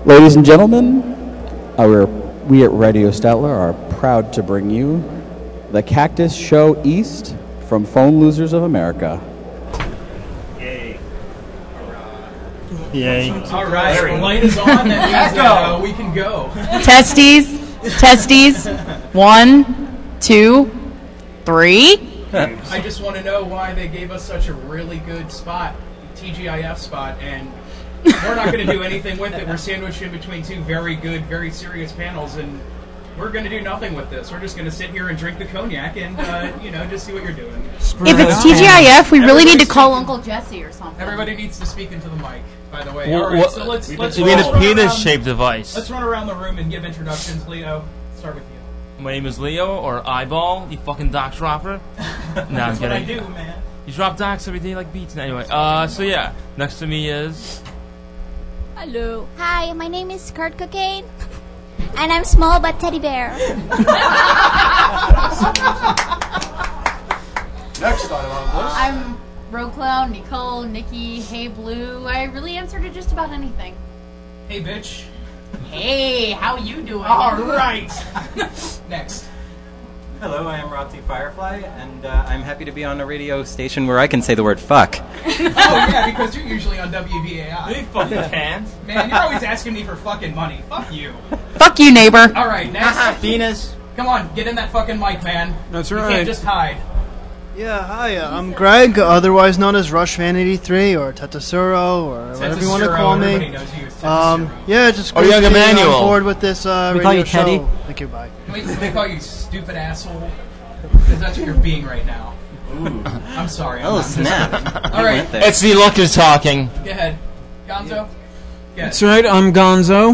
Ladies and gentlemen, we at Radio Statler are proud to bring you the Cactus Show East from Phone Losers of America. Yay. Yay. All right, the light is on. That means we can go. Testes. 1, 2, 3. I just want to know why they gave us such a really good spot, TGIF spot, and we're not going to do anything with it. We're sandwiched in between two very good, very serious panels, and we're going to do nothing with this. We're just going to sit here and drink the cognac and, just see what you're doing. If it's TGIF, we really need to call Uncle Jesse or something. Everybody needs to speak into the mic, by the way. All right, so let's You mean a penis-shaped device? Let's run around the room and give introductions. Leo, start with you. My name is Leo, or Eyeball, you fucking doc dropper. No, I'm That's what I kidding. do, man. You drop docs every day like beats. Anyway, next to me is... Hello. Hi, my name is Kurt Cocaine, and I'm small but teddy bear. Next time on this. I'm Rogue Clown, Nicole, Nikki, Hey Blue. I really answer to just about anything. Hey, bitch. Hey, how you doing? All right. Next. Hello, I am Roxy Firefly, and I'm happy to be on a radio station where I can say the word fuck. Oh, yeah, because you're usually on WBAI. You fucking can't. Man, you're always asking me for fucking money. Fuck you. Fuck you, neighbor. All right, next. Penis. Come on, get in that fucking mic, man. That's You right. can't just hide. Yeah, hi, I'm Greg, otherwise known as Rush Fan 83 or Tetasuro or whatever you want to call Everybody me. knows you as Tetsuro. Yeah, just Oh, great young to be Emmanuel. on board with this radio call you show. Teddy. Thank you, bye. Wait, they call you stupid asshole? Because that's what you're being right now. Ooh. I'm sorry. Oh, I'm snap. All right, Went there. It's the look is talking. go ahead. Gonzo? That's right, I'm Gonzo.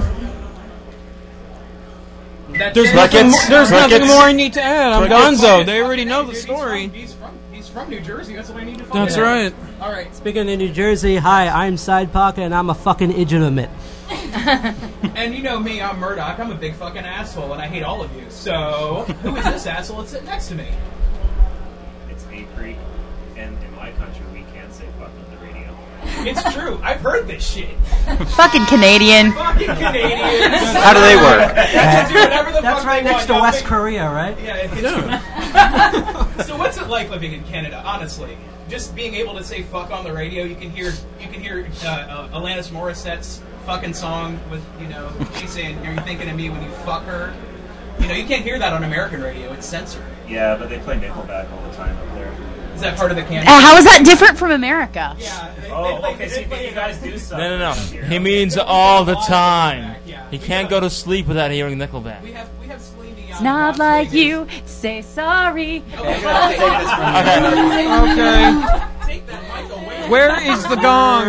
There's nothing more I need. need to add. I'm Crickets. Gonzo. They already know the story. He's from New Jersey. That's what I need to find That's out. right. All right. Speaking of New Jersey, hi, I'm Side Pocket, and I'm a fucking illegitimate. And you know me, I'm Murdoch. I'm a big fucking asshole, and I hate all of you. So, who is this asshole that's sitting next to me? It's A Freak, and in my country, we can't say fuck on the radio. It's true. I've heard this shit. Fucking Canadian. Fucking Canadians. How do they work? They do whatever the That's fuck right they next want. to West Korea, right? Yeah, it's So what's it like living in Canada? Honestly, just being able to say "fuck" on the radio, you can hear Alanis Morissette's fucking song with she's saying, "Are you thinking of me when you fuck her?" You can't hear that on American radio; it's censored. Yeah, but they play Nickelback all the time up there. Is that part of the Canada? How is that different from America? Yeah. Okay, so you guys do stuff. No. up here. He means all the time. Yeah. He can't go to sleep without hearing Nickelback. We have Celine Dion. It's not like you to say sorry. Okay. Take this from Okay. Take that mic away. Where is the gong?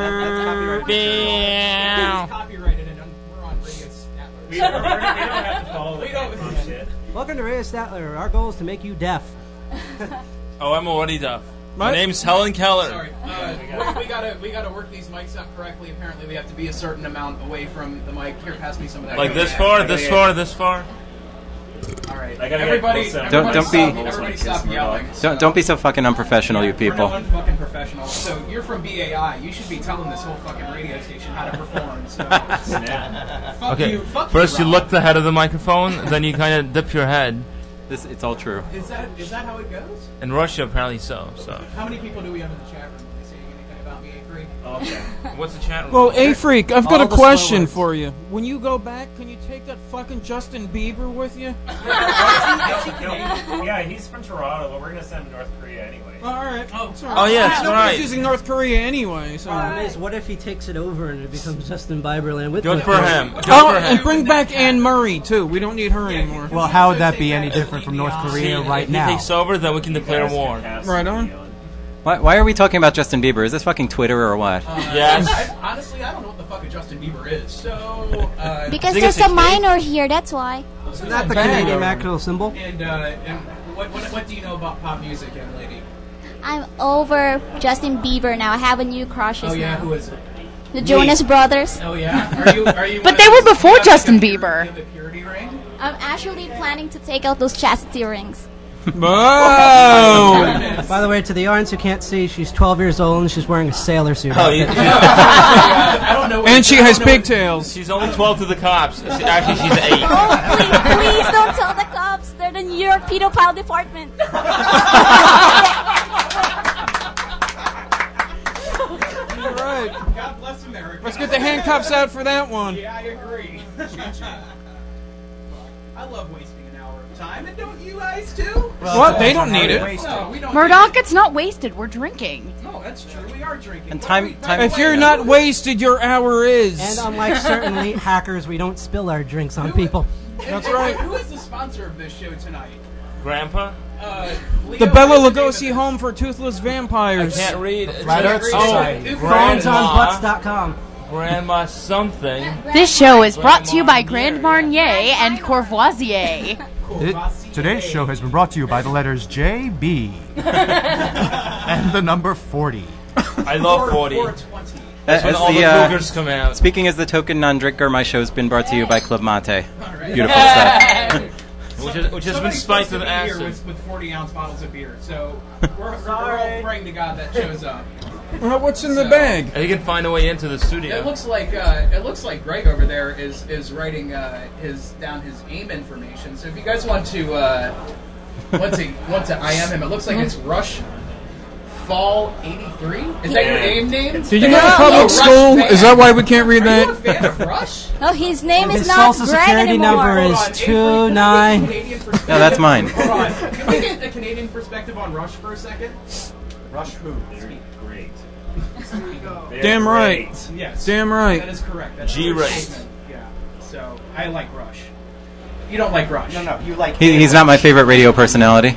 Meow. It's copyrighted, and we're on Radio Statler. We don't have to follow the We don't- Canada shit. Welcome to Radio Statler. Our goal is to make you deaf. Oh, I'm already deaf. My What? name's Helen Keller. Sorry, we gotta work these mics out correctly. Apparently, we have to be a certain amount away from the mic. Here, pass me some of that. Like this far, this far, this far. All right, I gotta get everybody, close up. everybody Don't stop, be- everybody stop yelling. Don't be so fucking unprofessional, you people. We're no fucking professional. So you're from BAI. You should be telling this whole fucking radio station how to perform. So fuck Okay, you. Fuck first you Rob. look the head of the microphone, then you kind of dip your head. It's all true. Is that how it goes? In Russia, apparently so. How many people do we have in the chat room? Are they saying anything about me, A3? Okay. What's the chat room? Well, A-Freak, I've got All a the question swear words. for you. When you go back, can you take that fucking Justin Bieber with you? Yeah, he's from Toronto, but we're gonna send him to North Korea anyway. Alright. Oh, yeah, that's Nobody's right. using North Korea anyway, so... Problem is, what if he takes it over and it becomes Justin Bieber land with Good North for Korea? him. Good Oh, for and him. bring back Anne Murray, too. We don't need her anymore. Well, how would that be any different from North Korea right If he now? takes over, then we can declare Guys war. can pass Right the on. video. Why are we talking about Justin Bieber? Is this fucking Twitter or what? Yes. Honestly, I don't know what the fuck a Justin Bieber is. So, Because think there's it's a a minor here, that's why. Isn't that the Canadian mackerel symbol? and what do you know about pop music, young lady? I'm over Justin Bieber now. I have a new crushes Oh yeah, now. who is it? The Jonas Brothers. Oh yeah, are you? But one they of were those- before you have Justin like a Bieber. you have a purity ring? I'm actually planning to take out those chastity rings. Whoa! By the way, to the audience who can't see, she's 12 years old and she's wearing a sailor suit. Oh, I don't know. And she has pigtails. She's only 12 to the cops. Actually, she's 8. Please don't tell the cops. They're the New York pedophile department. All right. God bless America. Let's get the handcuffs out for that one. Yeah, I agree. I love wasting an hour of time, and don't you guys too? What? They don't need it. No, we don't. Murdoch, it's not wasted. We're drinking. No, that's true. We are drinking. And time. If you're not wasted, your hour is. And unlike certain elite hackers, we don't spill our drinks on people. That's right. Who is the sponsor of this show tonight? Grandpa? The Bela Lugosi Home for Toothless Vampires. I can't read. Flat Earth Society. Phonesonbutts.com. Grandma something. This show is brought to you by Grand Marnier and Courvoisier. Today's show has been brought to you by the letters JB and the number 40. I love 40. That's when As all the cougars come out. Speaking as the token non-drinker, my show's been brought to you by Club Mate. Beautiful stuff. Which has been spiked with acid. With 40-ounce bottles of beer. So we're all praying to God that shows up. Well, what's in the bag? He can find a way into the studio. It looks like Greg over there is writing his AIM information. So if you guys want to want to IM him, it looks like it's Rush Fall 83. Is that your AIM name? Did you go to public school? Is that why we can't read that? Are you a fan of Rush? No, his name is His not social Greg security anymore. number is 29. No, that's mine. Hold on. Can we get a Canadian perspective on Rush for a second? Rush who? They're great. Damn right. Yes. Damn right. That is correct. That's G-rate. a statement. Yeah. So I like Rush. You don't like Rush. No, you like. He's not my favorite radio personality.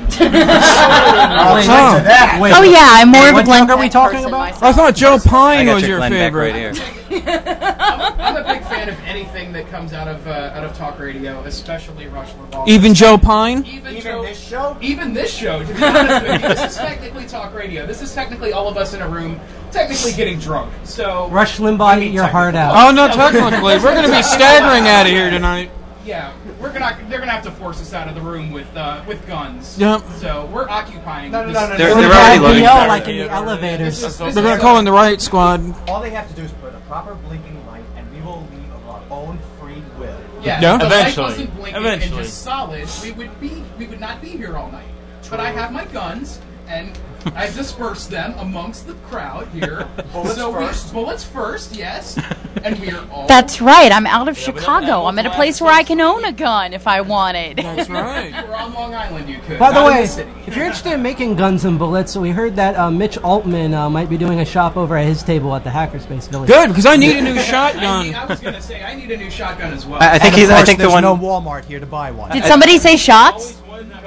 Oh yeah, I'm more of a What Glenn drug are we Beck talking person about? myself. I thought Joe I Pine got was your Glenn Beck favorite. right here. I'm a big fan of anything that comes out of talk radio, especially Rush Limbaugh. Even Joe Pine? Even this show? Even this show, to be honest with you. This is technically talk radio. This is technically all of us in a room, technically getting drunk. So Rush Limbaugh, eat your heart out. Oh, no, technically. We're going to be staggering out of here tonight. yeah, they're gonna have to force us out of the room with guns. Yep. So we're occupying. No. They're We're already bad loading. BO like in the elevators. They're going to call in the riot squad. All they have to do is put a proper blinking light, and we will leave of our own free will. Yeah, Yeah. if the Eventually. light wasn't blinking Eventually. and just solid, we would not be here all night. But I have my guns, and I disperse them amongst the crowd here. Bullets first, yes. And we are all. That's right. I'm out of Chicago. I'm at a place where I can own a gun if I wanted. That's right. We're on Long Island. You could. By the not in way, city. if you're interested in making guns and bullets, we heard that Mitch Altman might be doing a shop over at his table at the Hackerspace Village. Good, because I need a new shotgun. I was gonna say I need a new shotgun as well. I think And he's. of I course, think the there's one. no Walmart here to buy one. Did somebody say shots?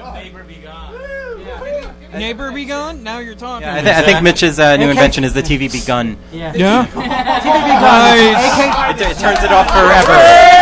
Neighbor be gone? Now you're talking. I think Mitch's new invention is the TV begun. Yeah. Yeah? It turns it off forever.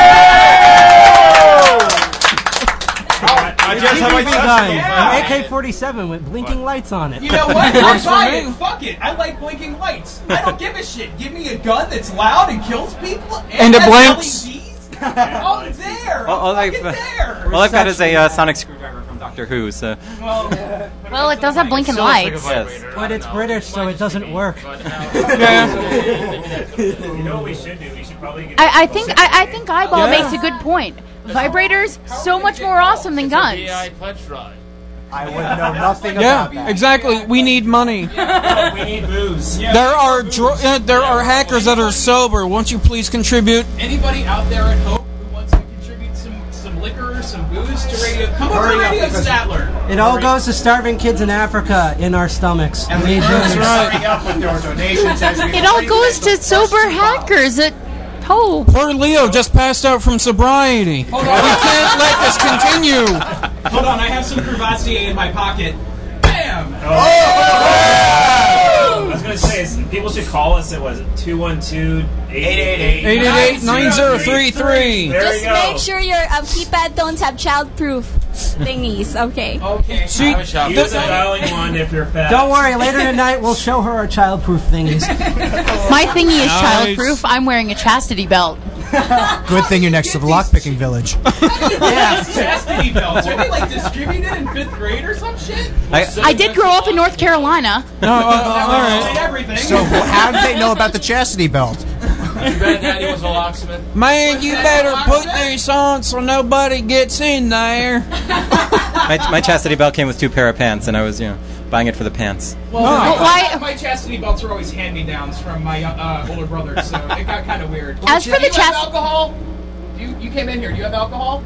An AK-47 with blinking lights on it. You know what? I Works for buy me. it. Fuck it. I like blinking lights. I don't give a shit. Give me a gun that's loud and kills people And it has blinks. LEDs. I'm there. All I'm I've fucking there. all I've got is a sonic screwdriver from Doctor Who. So Well, it does have blinking lights. yes. But it's British, so it doesn't work. Yeah. You know what we should do? We should probably get. I think Eyeball Yeah. makes a good point. Vibrators so much more awesome than guns. DI pledge drive. I would know nothing Yeah, about that. exactly. We need money. We need booze. There are hackers that are sober. Won't you please contribute? Anybody out there at home who wants to contribute some liquor, some booze to radio? Come over to Radio Statler. It all goes to starving kids in Africa in our stomachs. And We need That's booze. right. Up with your donations as we It all goes to sober hackers at Hope. Poor Leo just passed out from sobriety. We can't let this continue. Hold on, I have some Courvoisier in my pocket. Bam! I was gonna say people should call us. It was 212-888. 888-9033. There Just we go. make sure your keypad tones have child-proof thingies, okay? Okay. See, Use a dialing one if you're fast. Don't worry, later tonight we'll show her our child-proof thingies. My thingy is Nice. childproof. I'm wearing a chastity belt. Good thing you're next to the lockpicking village. Chastity belts. Are they like distributed in 5th grade or some shit? I did grow up in North Carolina. No, all right. Everything. So how do they know about the chastity belt? Too bad Daddy was a locksmith. Man, you better put this on so nobody gets in there. My chastity belt came with 2 pair of pants, and I was, buying it for the pants. Well, why? My chastity belts are always hand-me-downs from my older brothers, so it got kind of weird. As for the do you have chastity, alcohol? You came in here. Do you have alcohol?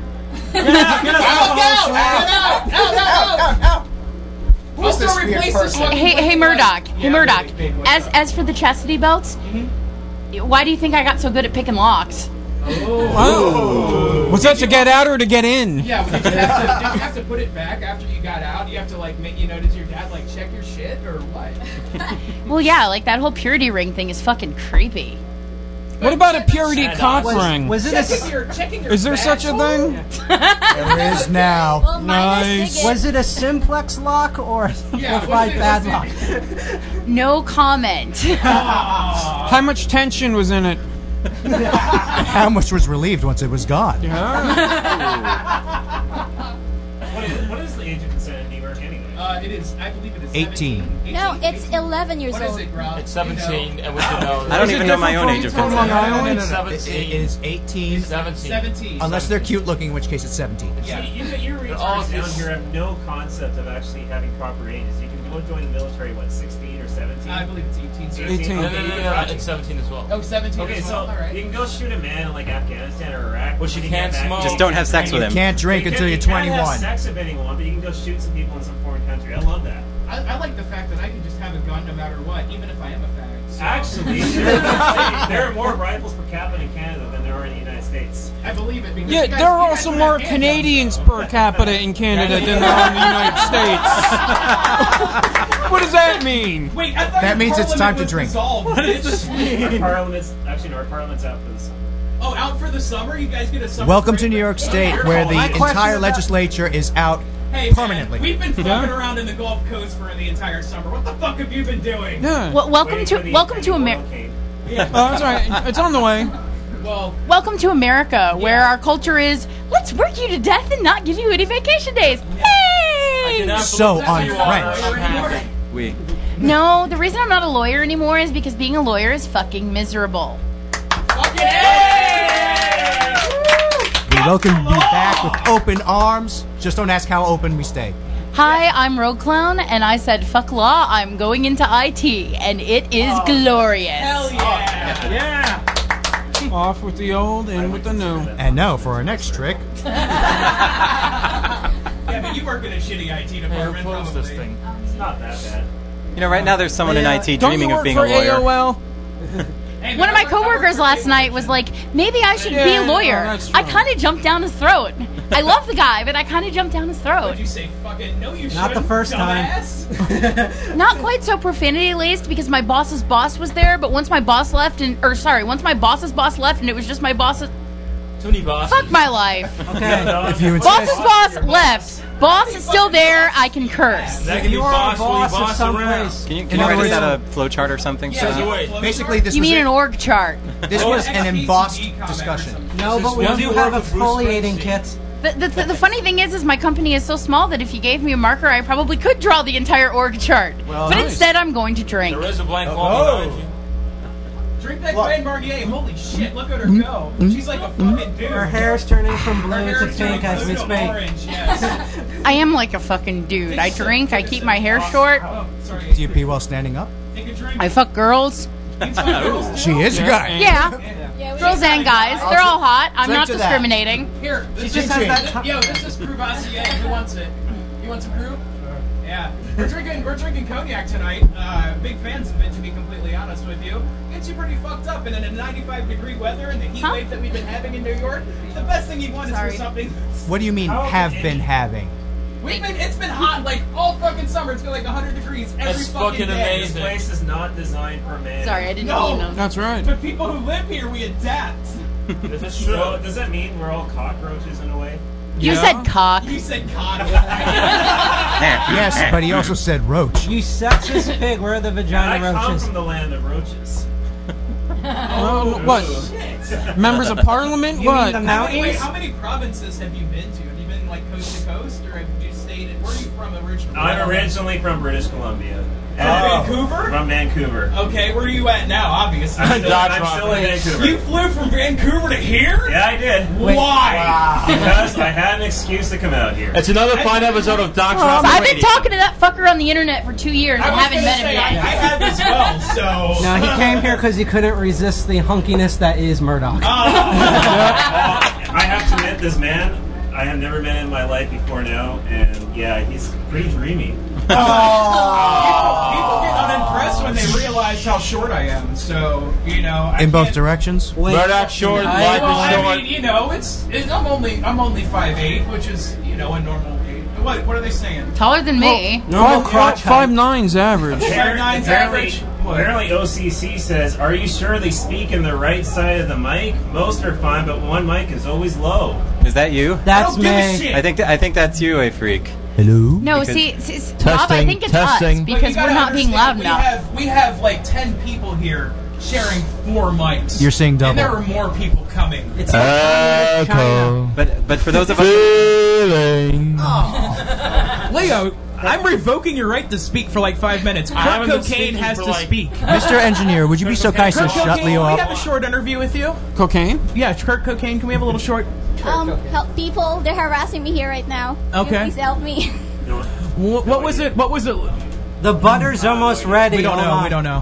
Out! Also replace this one. Hey, Murdoch. Hey, Murdoch. As for the chastity belts, why do you think I got so good at picking locks? Oh. Was that to get out or to get in? Yeah, did you have to put it back after you got out? You have to did your dad check your shit or what? Well, yeah, that whole purity ring thing is fucking creepy. What about a purity cock ring? Was it checking your Is there such a thing? There is now. Well, Nice. Was it a simplex lock or a simplified padlock? No comment. How much tension was in it? How much was relieved once it was gone? What is the age of consent in New York anyway? It is. I believe it is 18. 17. No, it's 11 years What old. is it, Rob? It's 17, and with the nose. I don't even know my own age of consent. Long It's Island? 17. It is 18. 17. Unless they're cute looking, in which case it's 17. Yeah. See, you all retards down just- here have no concept of actually having proper ages. You can go join the military, 16 or 17? I believe it's 18. So 18. No, it's 17 as well. Oh, 17 Okay, as so well. All right. you can go shoot a man in Afghanistan or Iraq. But you can can't get back- smoke. Just don't have sex with him. Can't drink until you're You can't 21. have sex with anyone, but you can go shoot some people in some foreign country. I love that. I like the fact that I can just have a gun no matter what, even if I am a fag. So. Actually, there are more rifles per capita in Canada than there are in the United States. I believe it. Because Yeah, you guys- there are you guys also don't more have Canadians handguns, though. per capita in Canada than there are in the United States. What does that mean? Wait, I thought That your means it's time to parliament was drink. dissolved, bitch. Our parliament's out for this. Oh, out for the summer? You guys get a summer Welcome break? to New York State, Your where fault. the My question entire about- legislature is out Hey, man, permanently. we've been fucking around in the Gulf Coast for the entire summer. What the fuck have you been doing? Yeah. Welcome to America. Oh, that's right. It's on the way. Well, welcome to America, where our culture is let's work you to death and not give you any vacation days. Hey! So on French. We. No, the reason I'm not a lawyer anymore is because being a lawyer is fucking miserable. We welcome you back with open arms. Just don't ask how open we stay. Hi, I'm Rogue Clown, and I said fuck law. I'm going into IT, and it is glorious. Hell yeah! Yeah. Off with the old, in with the new. And now for our next trick. Yeah, but you work in a shitty IT department. Close this thing. It's not that bad. Right now there's someone in IT Don't dreaming you of work being for a lawyer. AOL? One of my coworkers last night was like, maybe I should be Yeah, a lawyer. that's I true. kind of jumped down his throat. I love the guy, but I kind of jumped down his throat. Would you say fucking no? You Not the shouldn't, first time. dumbass. Not quite so profanity laced because my boss's boss was there, but once my boss left once my boss's boss left and it was just my boss's Too many bosses. fuck my life. Okay. If you Boss's boss left. Boss is still there. I can curse. That can be You are a boss when you boss of boss some around. place. Can you In other write words- us out a flowchart or something? Yeah, So- wait. Basically, this You was mean it. an org chart? This was an embossed HTTP comment or discussion. something. No, but we Yeah. do You have a work with Bruce foliating Springsteen. kit. The funny thing is my company is so small that if you gave me a marker, I probably could draw the entire org chart. Well, but nice. instead, I'm going to drink. There is a blank wall behind you. Drink that Grand Marnier. Holy shit! Look at her go. She's like a fucking dude. Her hair's turning from Her blue hair to is turning pink as we blue to speak. orange. Yes. I am like a fucking dude. I drink. I keep my hair short. Oh, sorry. Do you pee while standing up? Take a drink. I fuck girls. You fuck girls She is a guy. Yeah, girls and guys. They're all hot. I'm Drink not to that. discriminating. Here, this just is has that Yo, this is Crevassier. Who wants it? You want some crew? Yeah. We're drinking cognac tonight. Big fans of it, to be completely honest with you. Gets you pretty fucked up, and in a 95-degree weather and the heat wave that we've been having in New York, the best thing you want is for something. What do you mean have been having? It's been hot like all fucking summer. It's been like 100 degrees every That's fucking fucking day. This amazing. place is not designed for man. Sorry, I didn't No. mean them. That's right. But people who live here, we adapt. This is true. So, does that mean we're all cockroaches in a way? You Yeah. said cock. You said cod. Yes, but he also said roach. You sexist pig, where are the I vagina come roaches? from the land of roaches. What? Shit. Members of Parliament? You mean What? the mountains? Wait, how many provinces have you been to? Have you been like coast to coast, or have you stayed in? Where are you from originally? I'm originally from British Columbia. Vancouver? From Vancouver. Okay, where are you at now? Obviously, I'm still in Vancouver. You flew from Vancouver to here? Yeah, I did. Why? Because I had an excuse to come out here. It's another fine episode of Doc So I've been talking to that fucker on the internet for 2 years and haven't met him I yet. have as well, so... No, he came here because he couldn't resist the hunkiness that is Murdoch. I have to admit, this man, I have never met in my life before now, and yeah, he's pretty dreamy. People get unimpressed when they realize how short I am, so, you know... In both directions? Murdoch short, life is short. I mean, you know, I'm only 5'8", which is, you know, a normal weight. What are they saying? Taller than me. No, 5'9's average. 5'9's average? Apparently OCC says, are you sure they speak in the right side of the mic? Most are fine, but one mic is always low. Is that you? That's me. I think that's you, a freak. Hello? No, see, Rob, I think it's us because we're not being loud enough. We have like 10 people here sharing 4 mics. You're saying double. And there are more people coming. It's like China. But for those of us... Leo, I'm revoking your right to speak for like 5 minutes. Kurt Cocaine has to speak. Mr. Engineer, would you be so kind to Kurt shut Cocaine, Leo can we up? have a short interview with you? Cocaine? Yeah, Kurt Cocaine, can we have a little short... Help people. They're harassing me here right now. Okay. Please help me. What was it? What was it? The butter's almost ready. We don't Hold know. on. We don't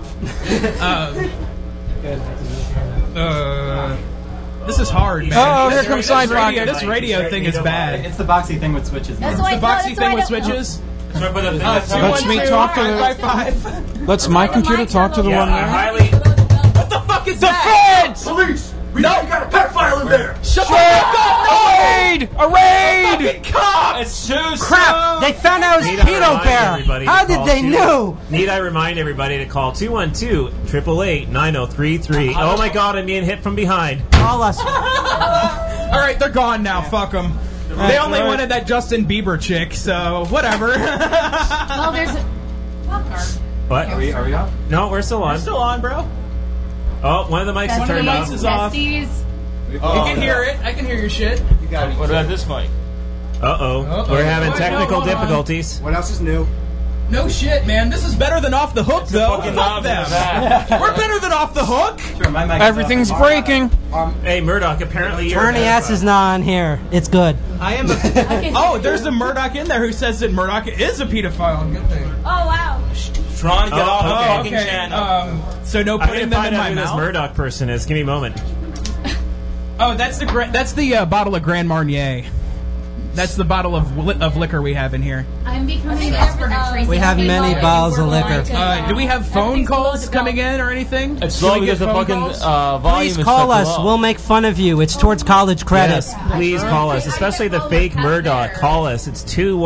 know. This is hard, man. Oh, here comes Side Pocket. This radio thing is bad. It's the boxy thing with switches. That's It's why the boxy thing with I don't- switches. Let's me talk to the. Let's my computer talk to the one there. What the fuck is that? Feds! Police! We know you got a pedophile in there! Shut the fuck up! A raid! A raid! Fucking cops! It's too Crap! They found out it was Pedo Bear. How did they know? Need I remind everybody to call 212-888-9033. Oh my god, I'm being hit from behind. Call us. Alright, they're gone now. Fuck them. They only wanted that Justin Bieber chick, so whatever. Well, there's a... Fucker. What? Are we off? No, we're still on. We're still on, bro. Oh, one of the mics is turned One of off. the mics is off. Besties. You can hear it. I can hear your shit. What about this mic? Uh-oh. We're having technical Hold on. difficulties. What else is new? No shit, man. This is better than Off the Hook, though. Fuck them. We're better than Off the Hook. Sure, my mic Everything's breaking. Hey, Murdoch, apparently you're... Turny ass is not on here. It's good. I am a... Oh, there's a Murdoch in there who says that Murdoch is a pedophile. Good thing. Oh, wow. Tron, get off the Oh, fucking okay. channel. So no I'm putting gonna them in find out my who this mouth? Murdoch person is. Give me a moment. Oh, that's the bottle of Grand Marnier. That's the bottle of liquor we have in here. I'm becoming expert at tracing. We have many bottles of liquor. Do we have phone calls coming in or anything? It's Do we slow get because the phone fucking calls? volume Please is call fucking us. low. We'll make fun of you. It's towards college credit. Yes, please call us, especially the fake Murdoch. Call us. It's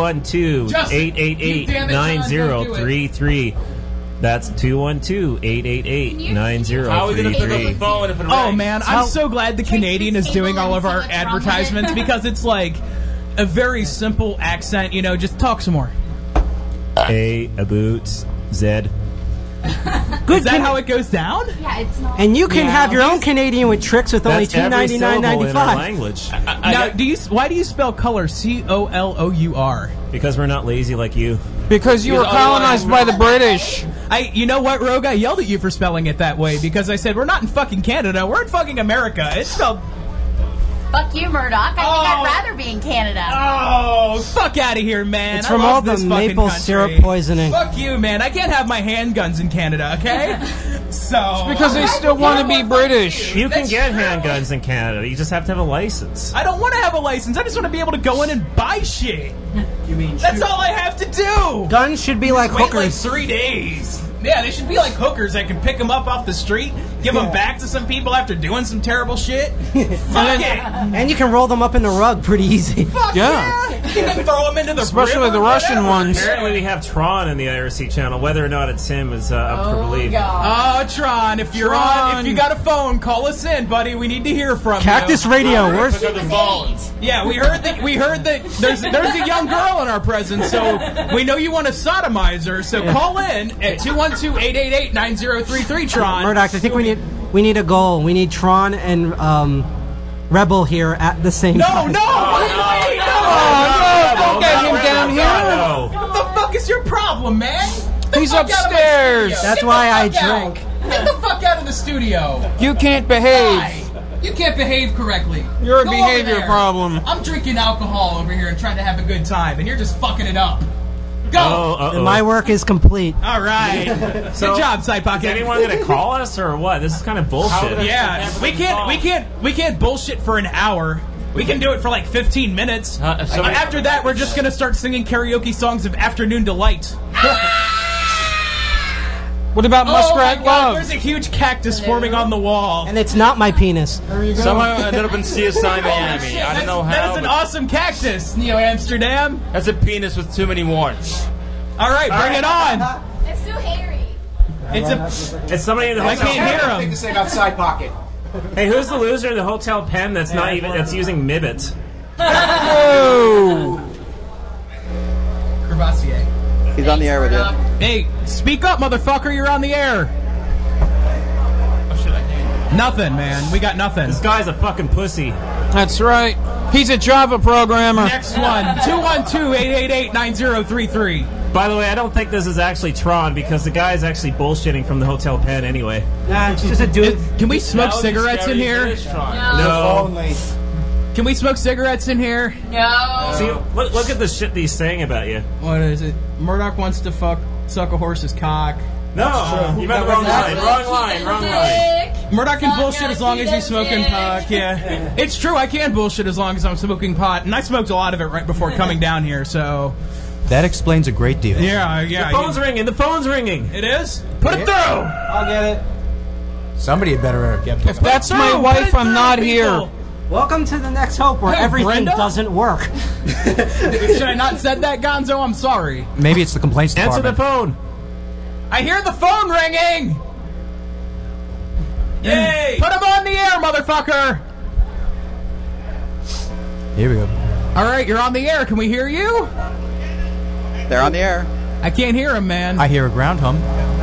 212-888-9033. That's 212-888-9033. How are we gonna pick up the phone if it rings? Oh man, I'm so glad the Canadian is doing all of our advertisements because it's like a very simple accent. You know, just talk some more. A boots Z. Good. Is that how it goes down? Yeah, it's not. And you can have your own Canadian with tricks with only That's every syllable in our $2.99.95. language. Now, why do you spell color COLOUR? Because we're not lazy like you. Because you were colonized by the British. You know what, Rogue? I yelled at you for spelling it that way because I said we're not in fucking Canada, we're in fucking America. It's spelled. Fuck you, Murdoch. I think I'd rather be in Canada. Oh, fuck out of here, man! It's I from love all the this fucking maple country. syrup poisoning. Fuck you, man! I can't have my handguns in Canada, okay? So Because they still want to be British. You can get handguns in Canada. You just have to have a license. I don't want to have a license. I just want to be able to go in and buy shit. You mean That's all I have to do. Guns should be like Wait hookers. like 3 days. Yeah, they should be like hookers. I can pick them up off the street, give them back to some people after doing some terrible shit. Fuck it. And you can roll them up in the rug pretty easy. Fuck Yeah. You can throw them into the Especially river, the Russian whatever. ones. Apparently we have Tron in the IRC channel. Whether or not it's him is up for belief. Oh, Tron, if you're on, if you got a phone, call us in, buddy. We need to hear from Cactus you. Radio. Where's Pick up the phone. Yeah, we heard that there's a young girl in our presence, so we know you want to sodomize her. So call in at 212-888-9033, Tron. Murdoch? I think we need. We need a goal. We need Tron and Rebel here at the same time. No! Don't get him down here. What the fuck is your problem, man? He's upstairs. That's why I drink. Get the fuck out of the studio. You can't behave. Why? You can't behave correctly. You're a Go behavior over there. problem. I'm drinking alcohol over here and trying to have a good time, and you're just fucking it up. Go. And my work is complete. All right. Good job, Side Pocket. Is anyone gonna call us or what? This is kind of bullshit. Yeah, we can't bullshit for an hour. We can do it for like 15 minutes. After that, we're just gonna start singing karaoke songs of Afternoon Delight. What about Muskrat my God, Love? there's a huge cactus forming on the wall. And it's not my penis. There you go. Somehow I ended up in CSI Miami. I don't know how. That is an awesome cactus, Neo Amsterdam. That's a penis with too many warts. All right, bring it on. It's too hairy. It's somebody in the I hotel. can't hear Thing him. to say about Side Pocket. Hey, who's the loser in the hotel pen that's using Mibbit? Oh. Crevassier. He's on the air with you. Hey, speak up, motherfucker. You're on the air. Nothing, man. We got nothing. This guy's a fucking pussy. That's right. He's a Java programmer. Next one. 212-888-9033. By the way, I don't think this is actually Tron because the guy's actually bullshitting from the hotel pen anyway. Nah, it's just a dude. Can we smoke cigarettes in here? No. Can we smoke cigarettes in here? No. See, look at the shit that he's saying about you. What is it? Murdoch wants to suck a horse's cock. No, you meant the wrong line. Wrong line. Murdoch can bullshit as long as he's smoking pot. Yeah, it's true. I can bullshit as long as I'm smoking pot, and I smoked a lot of it right before coming down here. So That explains a great deal. yeah. The phone's ringing. The phone's ringing. It is. Put it through. I'll get it. Somebody had better get If that's my wife, I'm not here. Welcome to the next hope where Hey, everything Brenda? doesn't work. Should I not said that, Gonzo? I'm sorry. Maybe it's the complaints Answer department. the phone. I hear the phone ringing. Yay! Put him on the air, motherfucker. Here we go. All right, you're on the air. Can we hear you? They're on the air. I can't hear him, man. I hear a ground hum.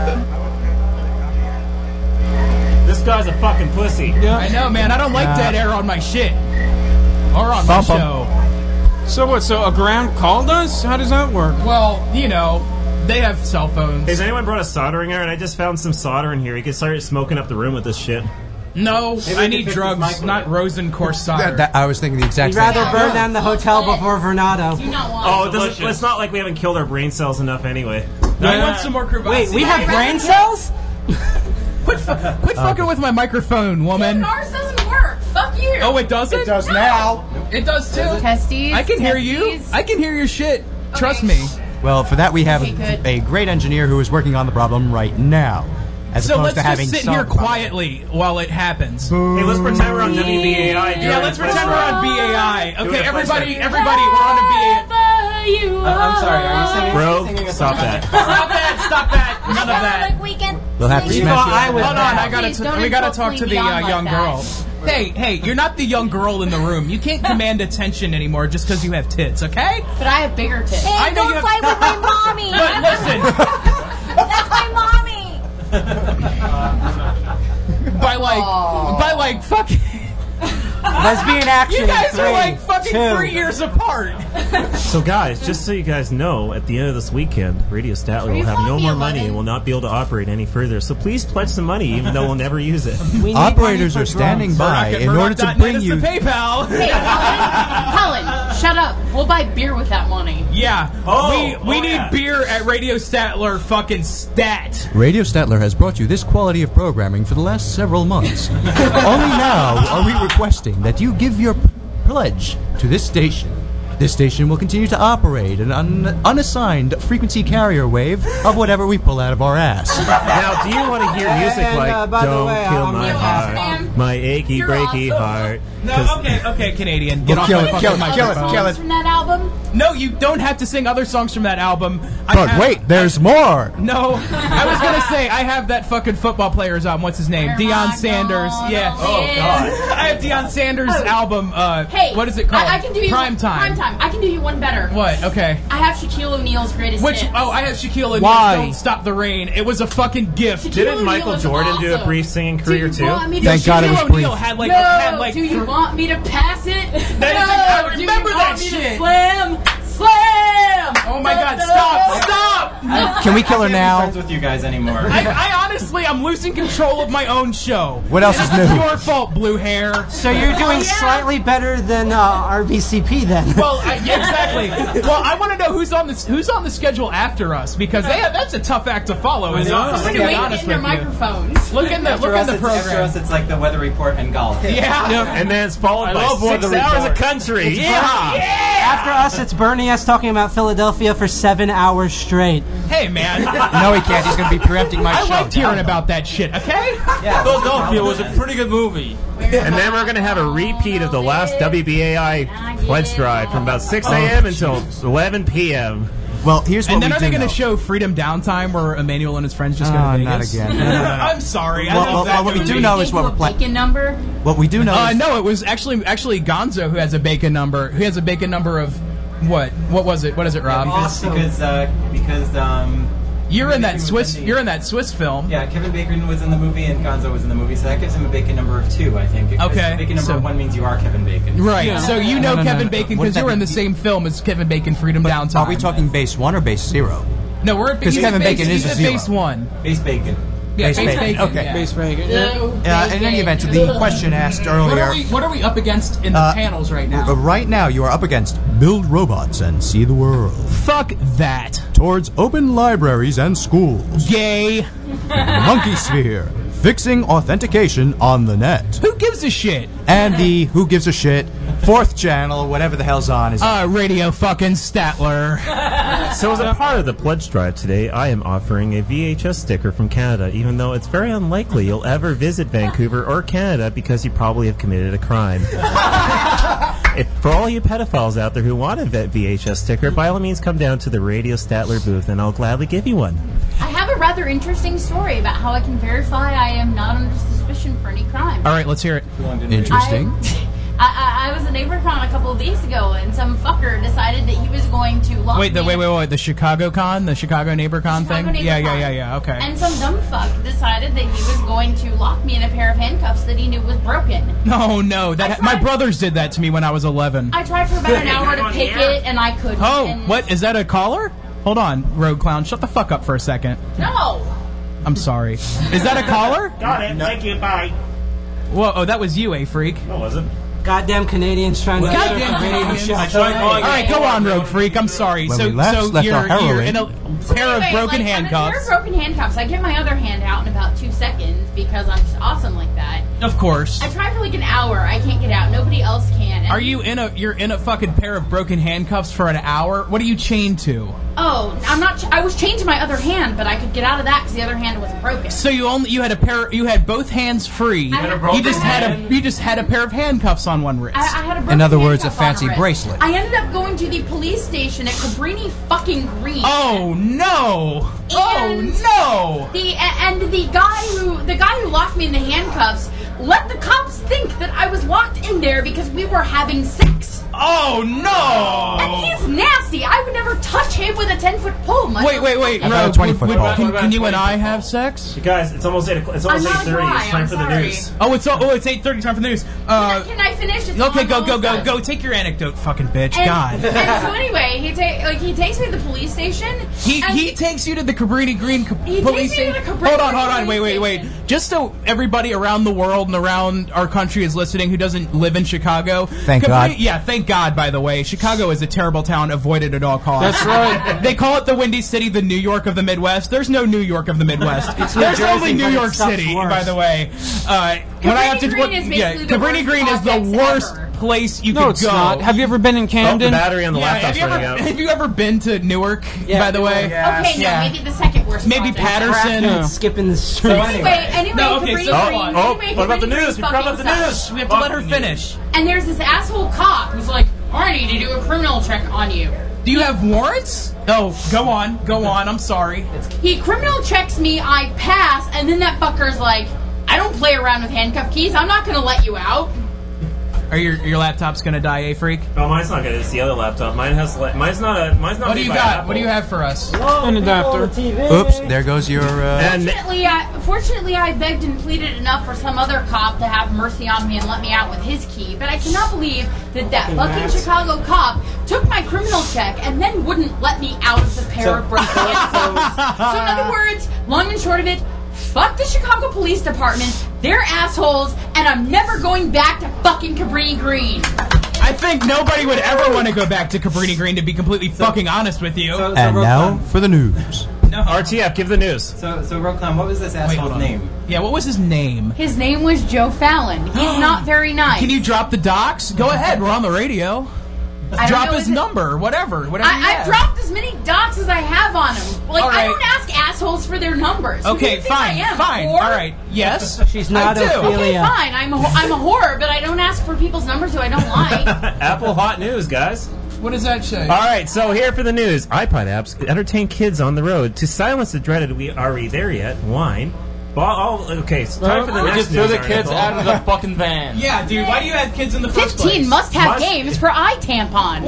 This guy's a fucking pussy. I know, man. I don't like dead air on my shit. Or on my show. So what? So a ground called us? How does that work? Well, you know, they have cell phones. Has anyone brought a soldering iron? I just found some solder in here. You can start smoking up the room with this shit. No, I need drugs, not Rosencore solder. I was thinking the exact We'd same rather burn down the hotel before Vernado. It's not like we haven't killed our brain cells enough anyway. I want some more Crevassier. Wait, we have brain cells? Quit fucking with my microphone, woman. Ours doesn't work. Fuck you. Oh, it doesn't? It does now. It does too. Testes. I can hear you. I can hear your shit. Trust me. Well, for that we have Okay, good. a great engineer who is working on the problem right now, as So opposed let's to having just sit here solved the problem. quietly while it happens. Hey, let's pretend we're on WBAI. Yeah, let's pretend we're on BAI. Do Okay, it, everybody, please. we're on a BAI. I'm sorry, are you singing? Bro, singing a stop song? that. Stop that. None of that. Like we can. We'll have to sing. smash it. I was Hold on, Please we don't gotta talk to the insult me young like girl. that. Hey, you're not the young girl in the room. You can't command attention anymore just because you have tits, okay? But I have bigger tits. Hey, I know don't you- fight with my mommy. But listen, That's my mommy. by like fucking. Lesbian action. You guys are 3, like fucking 2. 3 years apart. So guys, just so you guys know, at the end of this weekend, Radio Statler will have no more money and will not be able to operate any further. So please pledge some money, even though we'll never use it. We need Operators money are for standing drugs. by in order to bring is you. the PayPal. Hey, Helen, shut up. We'll buy beer with that money. Yeah. We need yeah. beer at Radio Statler fucking stat. Radio Statler has brought you this quality of programming for the last several months. Only now are we requesting that you give your pledge to this station. This station will continue to operate an unassigned frequency carrier wave of whatever we pull out of our ass. Now, do you want to hear music And, like by the "Don't way, Kill I'm My gonna Heart, ask- My Achy You're Breaky awesome. Heart"? No, okay, Canadian. Get off kill my it, fucking kill it, microphone. kill it. From that album. album? No, you don't have to sing other songs from that album. But wait, there's more. No, I was gonna say I have that fucking football player's album. What's his name? Deion Sanders. Yeah. Oh God. I have Deion Sanders' album. Hey, what is it called? I can do you Prime Time. I can do you one better. What? Okay. I have Shaquille O'Neal's greatest hits. I have Shaquille O'Neal. Why? Don't Stop the Rain. It was a fucking gift. Didn't Michael Jordan do a brief singing career too? Thank God it was brief. Had like, do you want me to pass it? I remember that shit. Slam! Oh my God! Stop! Can we kill her now? I'm not friends with you guys anymore. I honestly, I'm losing control of my own show. What else is new? It's your fault, blue hair. So you're doing slightly better than RBCP then. Well, yeah, exactly. Well, I want to know who's on the schedule after us because that's a tough act to follow. We're waiting in their microphones. Look in the program. After us, it's like the weather report and golf. Yeah. And then it's followed by 6 hours of country. Yeah. After us, it's Bernie S. talking about Philadelphia for 7 hours straight. Hey, man. No, he can't. He's going to be preempting my show. I liked hearing about that shit, okay? Yeah. Philadelphia was a pretty good movie. And then we're going to have a repeat of the last WBAI pledge drive from about 6 a.m. until 11 p.m. Well, here's what and then we are they do going to know. show Freedom Downtime where Emmanuel and his friends just go to Vegas? Not again. I'm sorry. Well, what we do know is what we're playing. Bacon number? What we do know is... No, it was actually Gonzo who has a bacon number. Who has a bacon number of what? What was it? What is it, Rob? Because you're in that Swiss film. Yeah, Kevin Bacon was in the movie and Gonzo was in the movie, so that gives him a bacon number of 2, I think. Okay. Bacon number 1 means you are Kevin Bacon. Right. Yeah. So you know Kevin Bacon because you were in the same film as Kevin Bacon, Freedom Downtime. Are we talking base 1 or base 0? No, we're at because Kevin Bacon is a 0. Base 1. Base Bacon. Yeah, base Bacon. Okay. Yeah. Base Bacon. In any event, the question asked earlier... What are we up against in the panels right now? Right now, you are up against Build Robots and See the World. Fuck that. Towards Open Libraries and Schools. Gay. Monkey Sphere. Fixing Authentication on the Net. Who gives a shit? And the Who Gives a Shit 4th channel, whatever the hell's on, is... Radio fucking Statler. So as a part of the pledge drive today, I am offering a VHS sticker from Canada, even though it's very unlikely you'll ever visit Vancouver or Canada because you probably have committed a crime. For all you pedophiles out there who want a VHS sticker, by all means come down to the Radio Statler booth and I'll gladly give you one. I have a rather interesting story about how I can verify I am not under suspicion for any crime. All right, let's hear it. Interesting. I was a NeighborCon a couple of days ago, and some fucker decided that he was going to lock me. Wait, the Chicago Con? The Chicago NeighborCon thing? NeighborCon. Yeah, okay. And some dumb fuck decided that he was going to lock me in a pair of handcuffs that he knew was broken. No, my brothers did that to me when I was 11. I tried for about an hour to pick it, and I couldn't. Oh, and what? Is that a caller? Hold on, Rogue Clown. Shut the fuck up for a second. No. I'm sorry. Is that a caller? Got it. Thank you. Bye. Whoa, oh, that was you, Freak. No, it wasn't. Goddamn Canadians trying to get Goddamn their Canadians. radio show. All right, go on, Rogue Freak. I'm sorry. When So we left you're in a pair of broken I'm in a handcuffs. pair of broken handcuffs. I get my other hand out in about 2 seconds because I'm just awesome like that. Of course. I tried for like an hour. I can't get out. Nobody else can. Are you you're in a fucking pair of broken handcuffs for an hour? What are you chained to? Oh, I'm not. I was chained to my other hand, but I could get out of that because the other hand wasn't broken. So you had both hands free. You just had a pair of handcuffs on one wrist. I had a broken In other words, a handcuff on fancy wrist. bracelet. I ended up going to the police station at Cabrini fucking Green. Oh no! The guy who locked me in the handcuffs let the cops think that I was locked in there because we were having sex. Oh no! And he's nasty. I would never touch him with a 10-foot pole. Wait. About a 20-foot pole. Can you and I have sex? You guys, it's almost 8 o'clock. It's almost 8:30. It's time for the news. Oh, it's 8:30. Time for the news. Can I finish? It's Okay, almost done. go. Take your anecdote, fucking bitch. God. And so anyway, he takes me to the police station. He takes you to the Cabrini Green police station. Hold on. Wait. Just so everybody around the world and around our country is listening who doesn't live in Chicago. Thank God. Yeah, thank God, by the way. Chicago is a terrible town. Avoid it at all costs. That's right. They call it the Windy City, the New York of the Midwest. There's no New York of the Midwest. It's There's New Jersey, only New but it York sucks City, worse. by the way. Cabrini Green is the worst place you No, could it's go. not. Have you ever been in Camden? The battery on the laptop's running out. Have you ever been to Newark, by the way? Okay, no, maybe the second worst. Maybe project. Patterson. Cracking and skipping the street. Anyway, No, okay, Cabrini so- Green. What about the news? We forgot about the news. We have to let her finish. And there's this asshole cop who's like, I need to do a criminal check on you. Do you have warrants? Oh, go on. I'm sorry. He criminal checks me, I pass, and then that fucker's like, I don't play around with handcuff keys. I'm not gonna let you out. Are your laptop's gonna die, freak? Oh, mine's not good. It's the other laptop. Mine's not. What do you got? What do you have for us? An adapter. Oops, there goes your. Fortunately, I begged and pleaded enough for some other cop to have mercy on me and let me out with his key. But I cannot believe that fucking Chicago cop took my criminal check and then wouldn't let me out of the pair of brick headphones. So in other words, long and short of it, fuck the Chicago Police Department. They're assholes, and I'm never going back to fucking Cabrini Green. I think nobody would ever want to go back to Cabrini Green, to be completely fucking honest with you. And now for the news. No. RTF, give the news. So Roklam, what was this asshole's name? Yeah, what was his name? His name was Joe Fallon. He's not very nice. Can you drop the docs? Go ahead, we're on the radio. Drop his number, whatever you I've dropped as many docs as I have on him. Like, I don't ask assholes for their numbers. Okay, Who do you think I am, fine. a whore? All right, yes. She's not I do. Ophelia. Okay, fine. I'm a whore, but I don't ask for people's numbers who I don't like. Apple hot news, guys. What does that say? All right, so here for the news. iPod apps entertain kids on the road to silence the dreaded "Are we there yet?" whine. Okay, it's time for the next just threw news the kids article. out of the fucking van. Yeah, dude, why do you have kids in the first place? 15 must-have games for iTampon.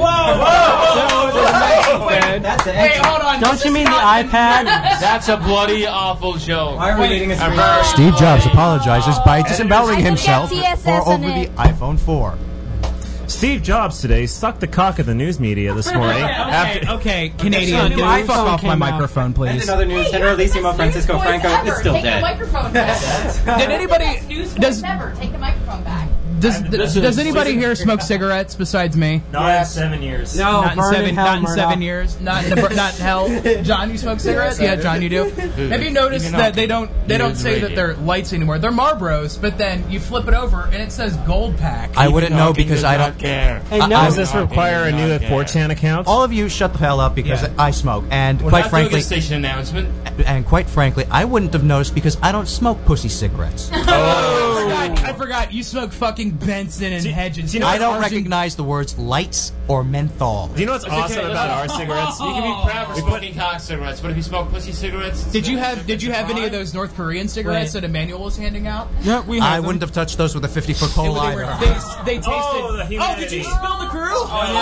Wait, hold on. Don't you mean the iPad? That's a bloody awful joke. Why are we reading a Steve Jobs apologizes by disemboweling I himself forget TSS for over on the it. iPhone 4. Steve Jobs today sucked the cock of the news media this morning. Okay, Canadian, New dude, iPhone fuck off my came out. microphone, And please. in other news, Generalissimo Francisco Franco is still Take the dead. microphone back. Did anybody Does ever take the microphone back? does anybody here smoke cigarettes besides me? Not in 7 years. No, Not in burn seven. in hell, Not in Murdoch. 7 years. Not in hell. John, you smoke cigarettes? Yeah, John, you do. Have you noticed that they don't say that they're lights anymore? They're Marlboros, but then you flip it over and it says Gold Pack. I wouldn't know because I don't care. Hey, no. Does this require a new 4chan account? All of you shut the hell up because Yeah. I smoke, and We're quite not doing frankly, a station announcement. I wouldn't have noticed because I don't smoke pussy cigarettes. I forgot. You smoke fucking Benson and Hedges. I don't recognize the words lights or menthol. Do you know what's awesome about our cigarettes? You can be proud for smoking cock cigarettes, but if you smoke pussy cigarettes, Did you have any of those North Korean cigarettes that Emmanuel was handing out? Yeah, we have I them. wouldn't have touched those with a 50-foot pole They, were, either. they tasted. Oh, the Oh, did you humanity. spill the crew?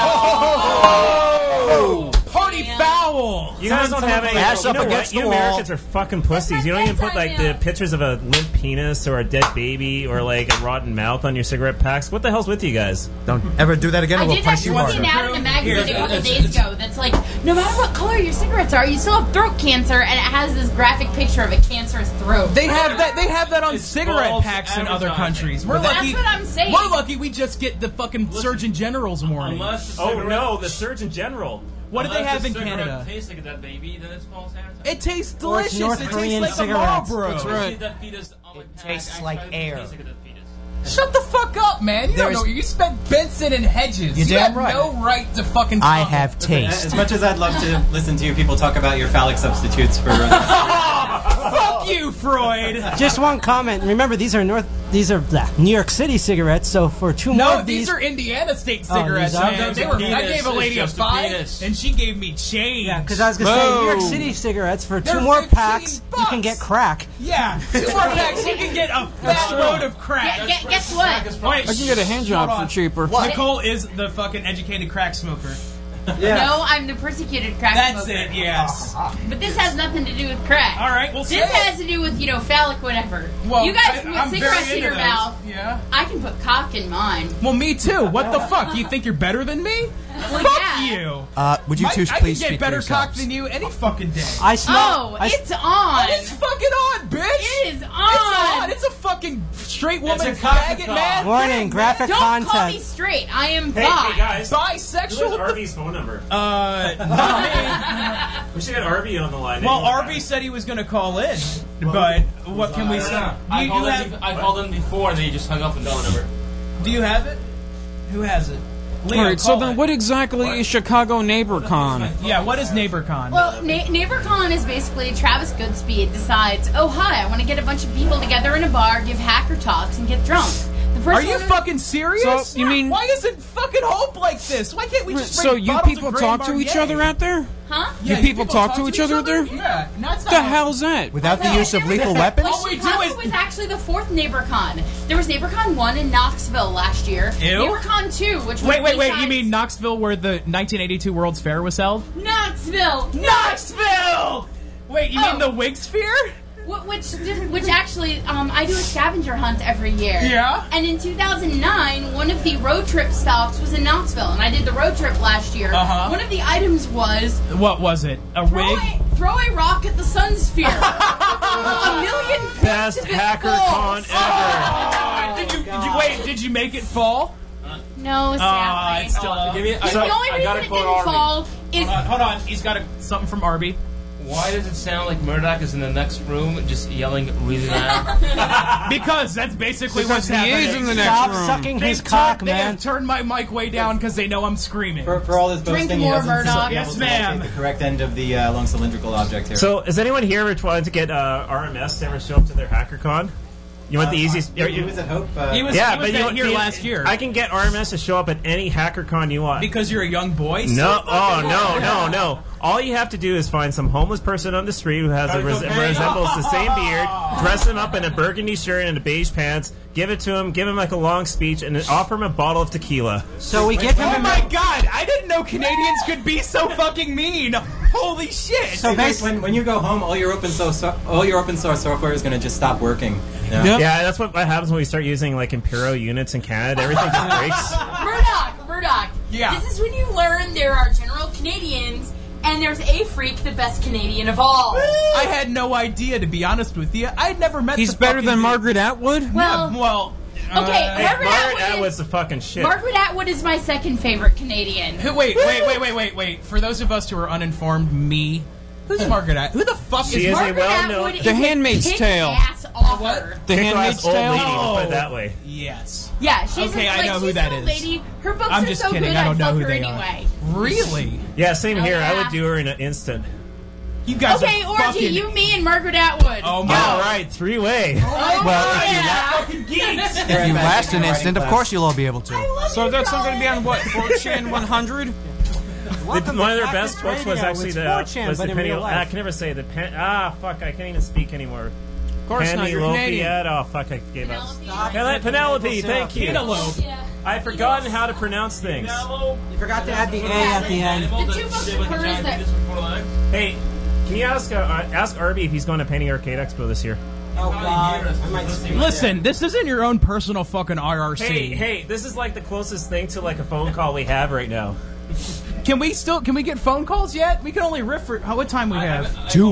Oh, Party foul! You guys don't have any. Ass You up know against what? You the wall. Americans are fucking pussies. You don't even put like the pictures of a limp penis or a dead baby or like a rotten mouth on your cigarette packs. What the hell's with you guys? Don't ever do that again, I or we'll did punish you actually see an harder. ad in the magazine a couple days ago that's like, no matter what color your cigarettes are, you still have throat cancer, and it has this graphic picture of a cancerous throat. They have that. They have that on It's cigarette false packs in other advertising. countries. We're That's lucky. what I'm saying. We're lucky. We just get the fucking Surgeon General's warning. unless the Oh cigarette- no, the Surgeon General. What do they unless have the in cigarette Canada? Tastes like a dead baby, then it's false advertising. It tastes Or it's delicious. North It Korean tastes like cigarettes. a Marlboro. That's You right. see that fetus on the pack, tastes like actually air. tastes like a dead fetus. Shut the fuck up, man. You don't There's- know. You spent Benson and Hedges. You're You damn have right. no right to fucking. I comment. have taste. As much as I'd love to listen to you people talk about your phallic substitutes for Fuck you, Freud. Just one comment. Remember, these are New York City cigarettes. So for two more No, of these are Indiana State Oh, cigarettes, these are? man. Sometimes I penis gave a is lady a just a 5, penis. and she gave me change. Yeah, because I was gonna say New York Whoa. City cigarettes for They're two more 15 packs, you can get crack. Yeah, 2 more packs, you can get a fat load of crack. Guess what? Wait, I can get a hand job hold for on. cheaper. Nicole is the fucking educated crack smoker. No, I'm the persecuted crack That's smoker. it, yes. But this has nothing to do with crack. All right, well, This say it. has to do with, phallic whatever. Well, you guys I'm put very cigarettes in into your those. mouth. Yeah. I can put cock in mine. Well, me too. What the fuck? You think you're better than me? Well, Fuck yeah. you. Would you two I please can speak get for better cock yourselves? than you any fucking day. I smell. Oh, it's on. It's fucking on, bitch. It is on. It's on. It's a fucking straight woman It's a cock faggot, cock. man. Warning, graphic Don't call me content. straight. I am Hey, bi. hey guys. Bisexual. Who has Arby's phone number? Not me. We should get Arby on the line. Well, anyway. Arby said he was going to call in, but what can we say? I You called them before, and they just hung up and got the number. Do you have it? Who has it? Leo, All right, so call then it. what exactly is Chicago NeighborCon? Yeah, what is NeighborCon? Well, NeighborCon is basically Travis Goodspeed decides, oh, hi, I want to get a bunch of people together in a bar, give hacker talks, and get drunk. The Are you fucking serious? So, you mean- why isn't fucking Hope like this? Why can't we just So bring you bottles people of Grand talk to each Marnier? other out there? Huh? You people talk to each other out there? Yeah. No, it's What not the hell's that? Without the use of lethal weapons? Oh, Chicago was actually the 4th NeighborCon. There was NeighborCon 1 in Knoxville last year. Ew. NeighborCon 2, which was Wait. besides- You mean Knoxville, where the 1982 World's Fair was held? Knoxville? Knoxville! Wait, you Oh. mean the Wig Sphere? Which actually, I do a scavenger hunt every year. Yeah? And in 2009, one of the road trip stops was in Knoxville, and I did the road trip last year. Uh-huh. One of the items was What was it? A wig? throw a rock at the Sun Sphere. A million picks Best of it hacker falls. con ever. Did you make it fall? No, sadly. It's still. Give me. the only reason it didn't fall is Hold on. He's got something from Arby. Why does it sound like Murdoch is in the next room just yelling really loud? Because that's basically Because what's he happening. is in the next Stop room. sucking They his cock, They man. have turned my mic way down because they know I'm screaming. For all his Drink boasting, he more, doesn't Murdoch. be able Yes, to ma'am. locate the correct end of the long cylindrical object here. So, is anyone here ever trying to get RMS to ever show up to their HackerCon? You want the easiest? He was at Hope. He was here last year. I can get RMS to show up at any HackerCon you want. Because you're a young boy? No, no. All you have to do is find some homeless person on the street who has resembles the same beard, dress him up in a burgundy shirt and a beige pants, give it to him, give him like a long speech, and then offer him a bottle of tequila. So we give him Oh a my god! I didn't know Canadians could be so fucking mean! Holy shit! So when you go home, all your open source software is going to just stop working. Yeah. Yeah, that's what happens when we start using like Imperial units in Canada. Everything just breaks. Murdoch. Yeah. This is when you learn there are general Canadians, and there's A Freak, the best Canadian of all. I had no idea, to be honest with you. I'd never met. He's the better fucking than dude. Margaret Atwood? Well, okay, Margaret Margaret Atwood Atwood's the fucking shit. Margaret Atwood is my second favorite Canadian. Wait. For those of us who are uninformed, me. Who's Margaret Atwood? Who the fuck She is is a Margaret well-known- Atwood? The Handmaid's is a Tale. kick-ass author. The Handmaid's old Tale? lady, let's put it that way. Yes. Yeah, she's Okay, a, I like, know who she's that an old is. lady. Her books I'm are just so kidding. good, I don't know fuck who her they anyway. are. Really? Yeah, same Oh, here. I yeah. would do her in an instant. You guys Okay, are Orgy, fucking... you, me, and Margaret Atwood. Oh All my... right, 3-way. Fucking geeks! If you last an instant, of course you'll all be able to. So that's not going to be on what? 4chan 100? One of their best books was actually the Penny. I can never say the pen. Fuck! I can't even speak anymore. Of course not, you're Canadian. Oh fuck! I gave up. Penelope, thank you. Penelope. I've forgotten how to pronounce things. You forgot to add the A at the end. The two books of hers that... Hey, can you ask Arby if he's going to Penny Arcade Expo this year? Oh God, I might speak. Listen, this isn't your own personal fucking IRC. Hey, this is like the closest thing to like a phone call we have right now. Can we get phone calls yet? We can only riff for what time we have.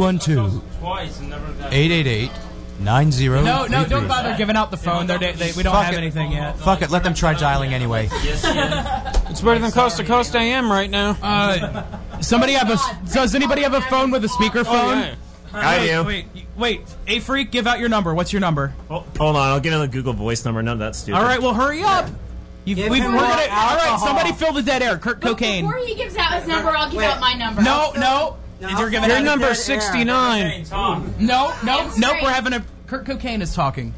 212-888-9033. No, don't bother giving out the phone. We don't have anything yet. Fuck it, let them try dialing anyway. It's better than Coast to Coast AM right now. Does anybody have a phone with a speakerphone? Oh, yeah. I do. Wait. A Freak, give out your number. What's your number? Oh, hold on, I'll get another Google Voice number. None of that stupid. All right, well, hurry up. All right, somebody fill the dead air. Kurt But Cocaine. before he gives out his number, I'll give out my number. No. Your number 69. No. We're having a Kurt Cocaine is talking.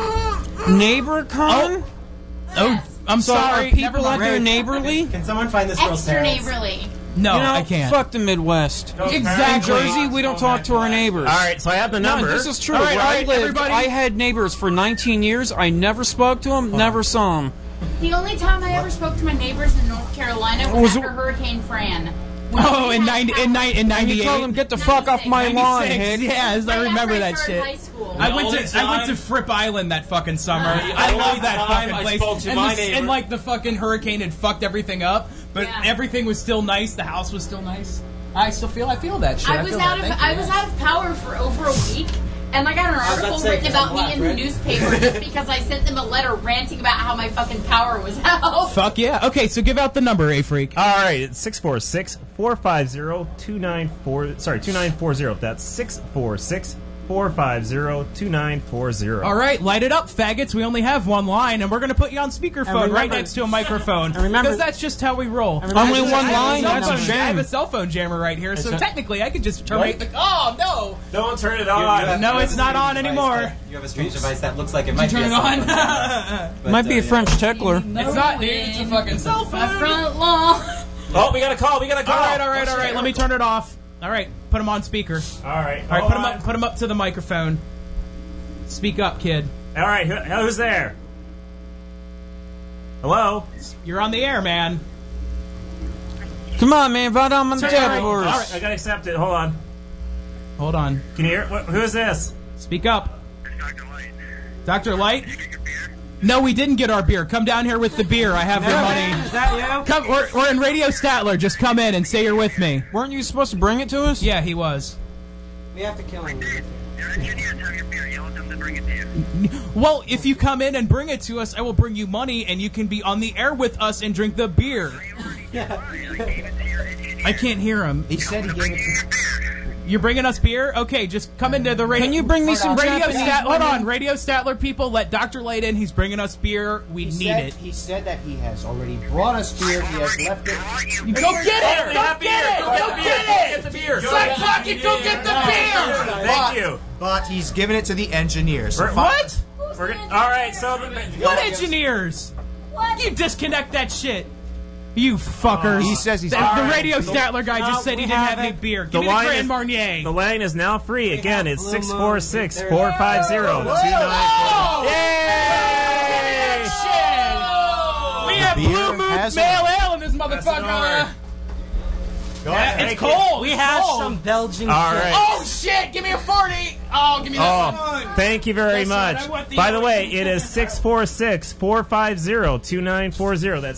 NeighborCon? Oh, I'm So sorry. are people out there neighborly? Can someone find this girl's Extra parents? neighborly. No, You know, I can't. fuck the Midwest. Exactly. In Jersey, we don't talk to our neighbors. All right, so I have the number. No, this is true. All right, Where I lived, everybody. I had neighbors for 19 years. I never spoke to them, never saw them. The only time I ever spoke to my neighbors in North Carolina was after Hurricane Fran. Oh, in 98. And you told them, get the fuck off my lawn, 96, Hick. yes, I remember that High shit. school. I went to Fripp Island that fucking summer. I love that fucking place. And like the fucking hurricane had fucked everything up, but everything was still nice. The house was still nice. I feel that shit. I was out of power for over a week, and I got an article written about me in the newspaper just because I sent them a letter ranting about how my fucking power was out. Fuck yeah. Okay, so give out the number, A-Freak. All right, it's 646-450-2940. That's 450-2940. All right, light it up, faggots. We only have one line, and we're going to put you on speakerphone right next to a microphone. Because that's just how we roll. Only one line? That's a I have a shame. cell phone jammer right here, so It's a- technically I could just terminate the... Oh, no! Don't turn it on. No, it's not on anymore. You have a strange device that looks like it might turn be it a cell on? phone. Might be a French tickler. It's not, dude. It's a fucking cell phone. Front lawn. Oh, we got a call. We got a call. All right. Let me turn it off. All right, put him on speaker. All right. All right, put him up to the microphone. Speak up, kid. All right, who's there? Hello? You're on the air, man. Come on, man. Right on the All table. right, I gotta accept it. Hold on. Can you hear? Who is this? Speak up. Dr. Light? No, we didn't get our beer. Come down here with the beer. I have your money. Is that you? Come, we're in Radio Statler. Just come in and say you're with me. Weren't you supposed to bring it to us? Yeah, he was. We have to kill him. Well, if you come in and bring it to us, I will bring you money, and you can be on the air with us and drink the beer. I can't hear him. He said he gave it to... You're bringing us beer? Okay, just come into the radio. Can you bring me some Japanese Hold on, women? Radio Statler people, let Dr. Light in. He's bringing us beer. We need it. He said that he has already brought us beer. He has left it. Go get it! Go get it! Go get it! Get the beer. Side pocket, go get the beer! Thank you. But he's given it to the engineers. So What? All right, so... What engineers? You disconnect that shit. You fuckers. He says he's... The Radio Statler guy just said he didn't have any beer. Give me the Grand Marnier. The line is now free. Again, it's 646-450-2940. Yay! We have Blue Moon Male Ale in this motherfucker. It's cold. We It's have cold. some Belgian All shit. right. Oh shit! Give me a 40. Oh, give me that one. Thank you very much. I want the By the way, original. it is 646-450-2940. That's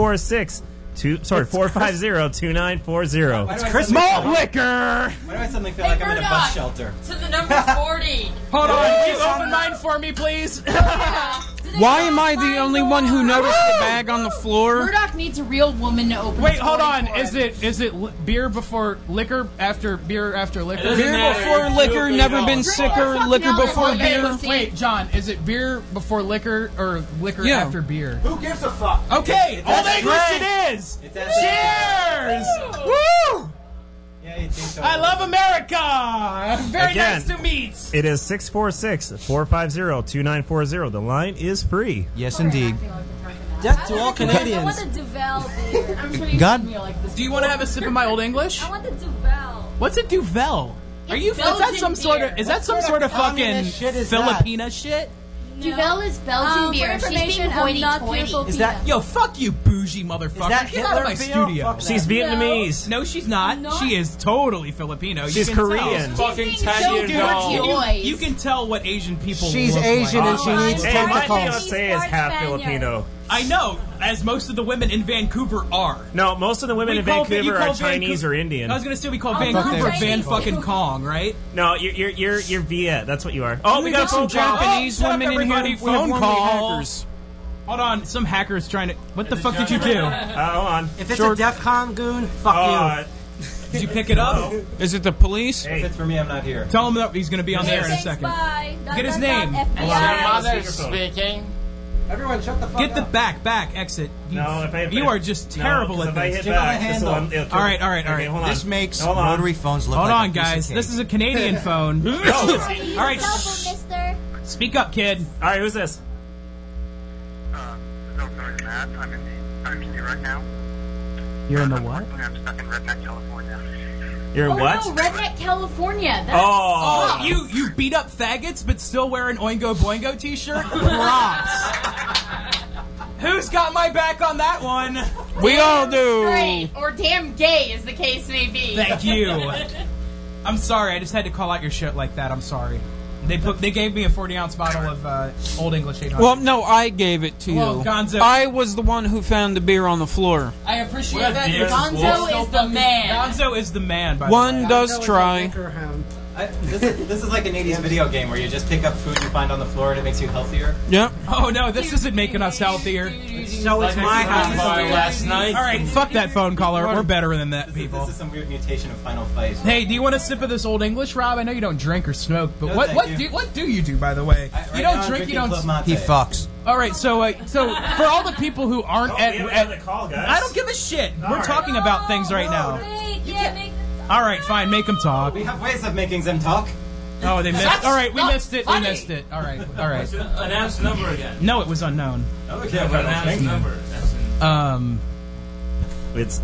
450-2940. It's Christmas. Malt liquor. Why do I suddenly feel like I'm in a bus shelter? To the number 40. Hold on. Can you open mine for me, please? Why am I the only one who noticed the bag on the floor? Murdoch needs a real woman to open. Wait, his hold 40 on. for Is him. it beer before liquor after beer after liquor? Beer before liquor, never been sicker. Liquor before beer. Wait, John, is it beer before liquor or liquor Yeah. after beer? Who gives a fuck? Okay, Old English it is. It's that Cheers! Woo! Yeah, you think so. I love America. Very Again. nice to meet. It is 646-450-2940. The line is free. Yes, indeed. Death to all I want Canadians. the Duvel beer. I'm sure you God- can feel like this. Do you want to have a sip of my Old English? I want the Duvel. What's a Duvel? Are you? Is that Belgian some sort of? beer. Is that some sort of fucking communist shit is Filipina shit? Duvel is Belgian For beer. She's information, being I'm not hoity-toity. pure Is that Yo, fuck you, bougie motherfucker. that Get out of my Hitler beer? studio. Fuck She's Vietnamese. No, she's not. Not? She is totally Filipino. You She's can tell. Korean. Fucking so 10 years dirty. old. Boys. You can tell what Asian people She's look Asian like. and she needs Hey, my tentacles. fiance is half Filipino. I know, as most of the women in Vancouver are. No, most of the women in You Vancouver are call Chinese Vancouver- or Indian. I was gonna say we call Oh, Vancouver fuck Van them. fucking Kong, right? No, you're Viet. That's what you are. Oh, we got a some phone call. Japanese Shut up, women in here. everybody. We have Phone one of the call. hackers. Hold on, some hackers trying to. What the fuck did you do? Hold on. If it's Short- a DEFCON goon, fuck you. Did you pick it up? Is it the police? If it's for me, I'm not here. Tell him that he's gonna be on the air in a Thanks, second. bye. Get his name. FBI. Mother speaking. Everyone, shut the fuck Get the up. back, exit. No, if I hit You back- are just No, terrible 'cause at if I this. hit Give him a back, this handle. will- it'll kill- All right. Okay, hold on. This makes Hold on. rotary phones look Hold like on, a piece of guys. cake. This is a Canadian phone. All All right, Cell phone, mister. speak up, kid. All right, who's this? I'm in right now. You're in the what? I'm stuck in Redneck, California. You're in Oh what? no, Redneck California. That's Oh. Oh, you beat up faggots, but still wear an Oingo Boingo t-shirt? Props. Who's got my back on that one? We all do. straight or damn gay, as the case may be. Thank you. I'm sorry, I just had to call out your shit like that. I'm sorry. They gave me a 40-ounce bottle of Old English 800. Well, no, I gave it to you. Well, Gonzo- I was the one who found the beer on the floor. I appreciate What a that. dick. Gonzo is the man. Gonzo is the man, by the One way. does try. This is like an 80s video game where you just pick up food you find on the floor and it makes you healthier. Yep. Oh no, this isn't making us healthier. So it's my house. Last night. All right, fuck that phone caller. We're better than that, people. This is some weird mutation of Final Fight. Hey, do you want a sip of this Old English, Rob? I know you don't drink or smoke, but No, what thank you. what do you do, by the way? Right You now don't I'm drink, you drinking don't. Club Mate. He fucks. All right, so for all the people who aren't we haven't had the call, guys. I don't give a shit. We're right. talking about things right now. All right, fine, make them talk. We have ways of making them talk. Oh, they missed. That's All right, we not missed it. funny. We missed it. All right, all right. Announce the number again. No, it was unknown. Yeah, but announce the number. It's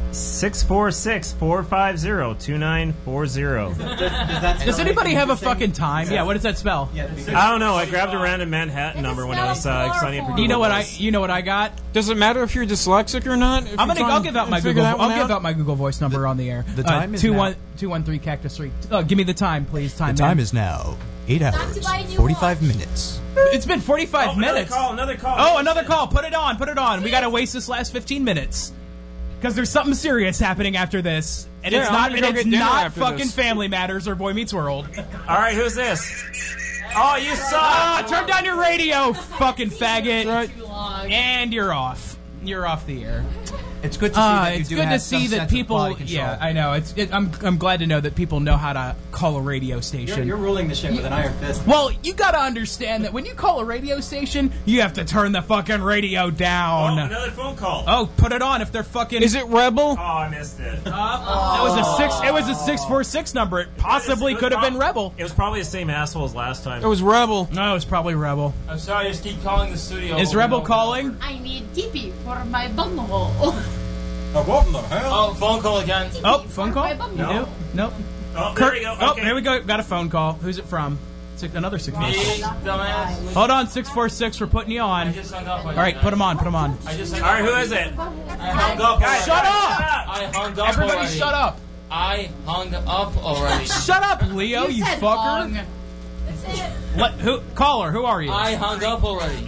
646-450-2940. Does anybody have a fucking time? Yeah, what does that spell? I don't know. I grabbed a random Manhattan number when I was signing up for You know what Google I got? Does it matter if you're dyslexic or not? I'll give out my Google. I'll give out my Google Voice number on the air. The time is 213 Cactus 3. Give me the time, please. The time is now 8 hours, 45 minutes. It's been 45 minutes. Another call. Oh, another call. Put it on. Put it on. We got to waste this last 15 minutes. Because there's something serious happening after this. And Yeah, it's I'm not, gonna go and it's get dinner not after fucking this. Family Matters or Boy Meets World. All right, who's this? Oh, you suck. Turn down your radio, fucking faggot. Right. And you're off. You're off the air. It's good to see that you It's do good to have see some that sense of people. quality control. Yeah, I know. I'm glad to know that people know how to call a radio station. You're ruling the shit with an iron fist. Well, you gotta understand that when you call a radio station, you have to turn the fucking radio down. Another phone call. Oh, put it on if they're fucking. Is it Rebel? Oh, I missed it. It was a 646 number. It possibly could have been Rebel. It was probably the same asshole as last time. It was Rebel. No, it was probably Rebel. I'm sorry, I just keep calling the studio. Is over Rebel and over. calling? I need TP for my bunghole. What in the hell? Oh, phone call again. Oh, phone call? My bunghole. Nope. Nope. Oh, there we go. Oh, Okay. there we go. Got a phone call. Who's it from? Another 646. Me, dumbass. Hold on, 646. We're putting you I on. just hung up. All right, put him on. Put him on. I just hung All up. right, who is it? I hung up. Guys, Shut up! I hung up Everybody, already. shut up! I hung up already. Shut up, Leo. You said fucker. hung. What? Who? Caller. Who are you? I hung up already.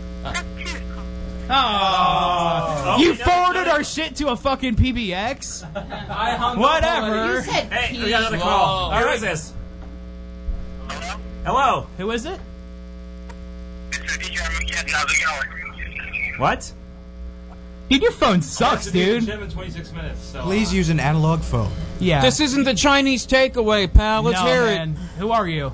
Oh, you forwarded our shit to a fucking PBX? I hung Whatever. up already. You said Hey, P. we got another call. Whoa. Who is this? Hello. Who is it? How's it going? What? Dude, your phone sucks, To be in the dude. gym in 26 minutes. So, Please use an analog phone. Yeah. This isn't the Chinese takeaway, pal. Let's no, hear man. Who are you?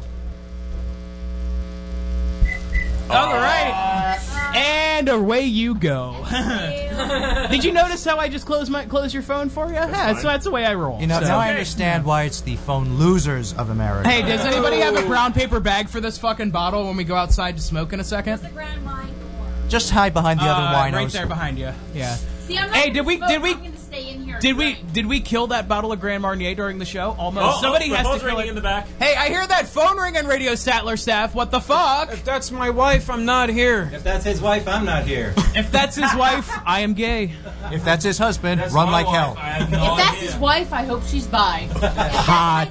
All right. And away you go. Did you notice how I just close your phone for you? Yeah, that's the way I roll. You know, So- now I understand why it's the phone losers of America. Hey, does anybody have a brown paper bag for this fucking bottle when we go outside to smoke in a second? Just hide behind the other winos. Right there behind you. Yeah. See, I'm not Hey, gonna smoke. I'm gonna stay in here. Did we kill that bottle of Grand Marnier during the show? Almost. Oh, Somebody the has to phone's kill ringing it. in the back. Hey, I hear that phone ring on Radio Statler staff. What the fuck? If that's my wife, I'm not here. If that's his wife, I'm not here. If that's his wife, I am gay. If that's his husband, That's run my like wife. hell. I have no If that's idea. his wife, I hope she's bi. Hot.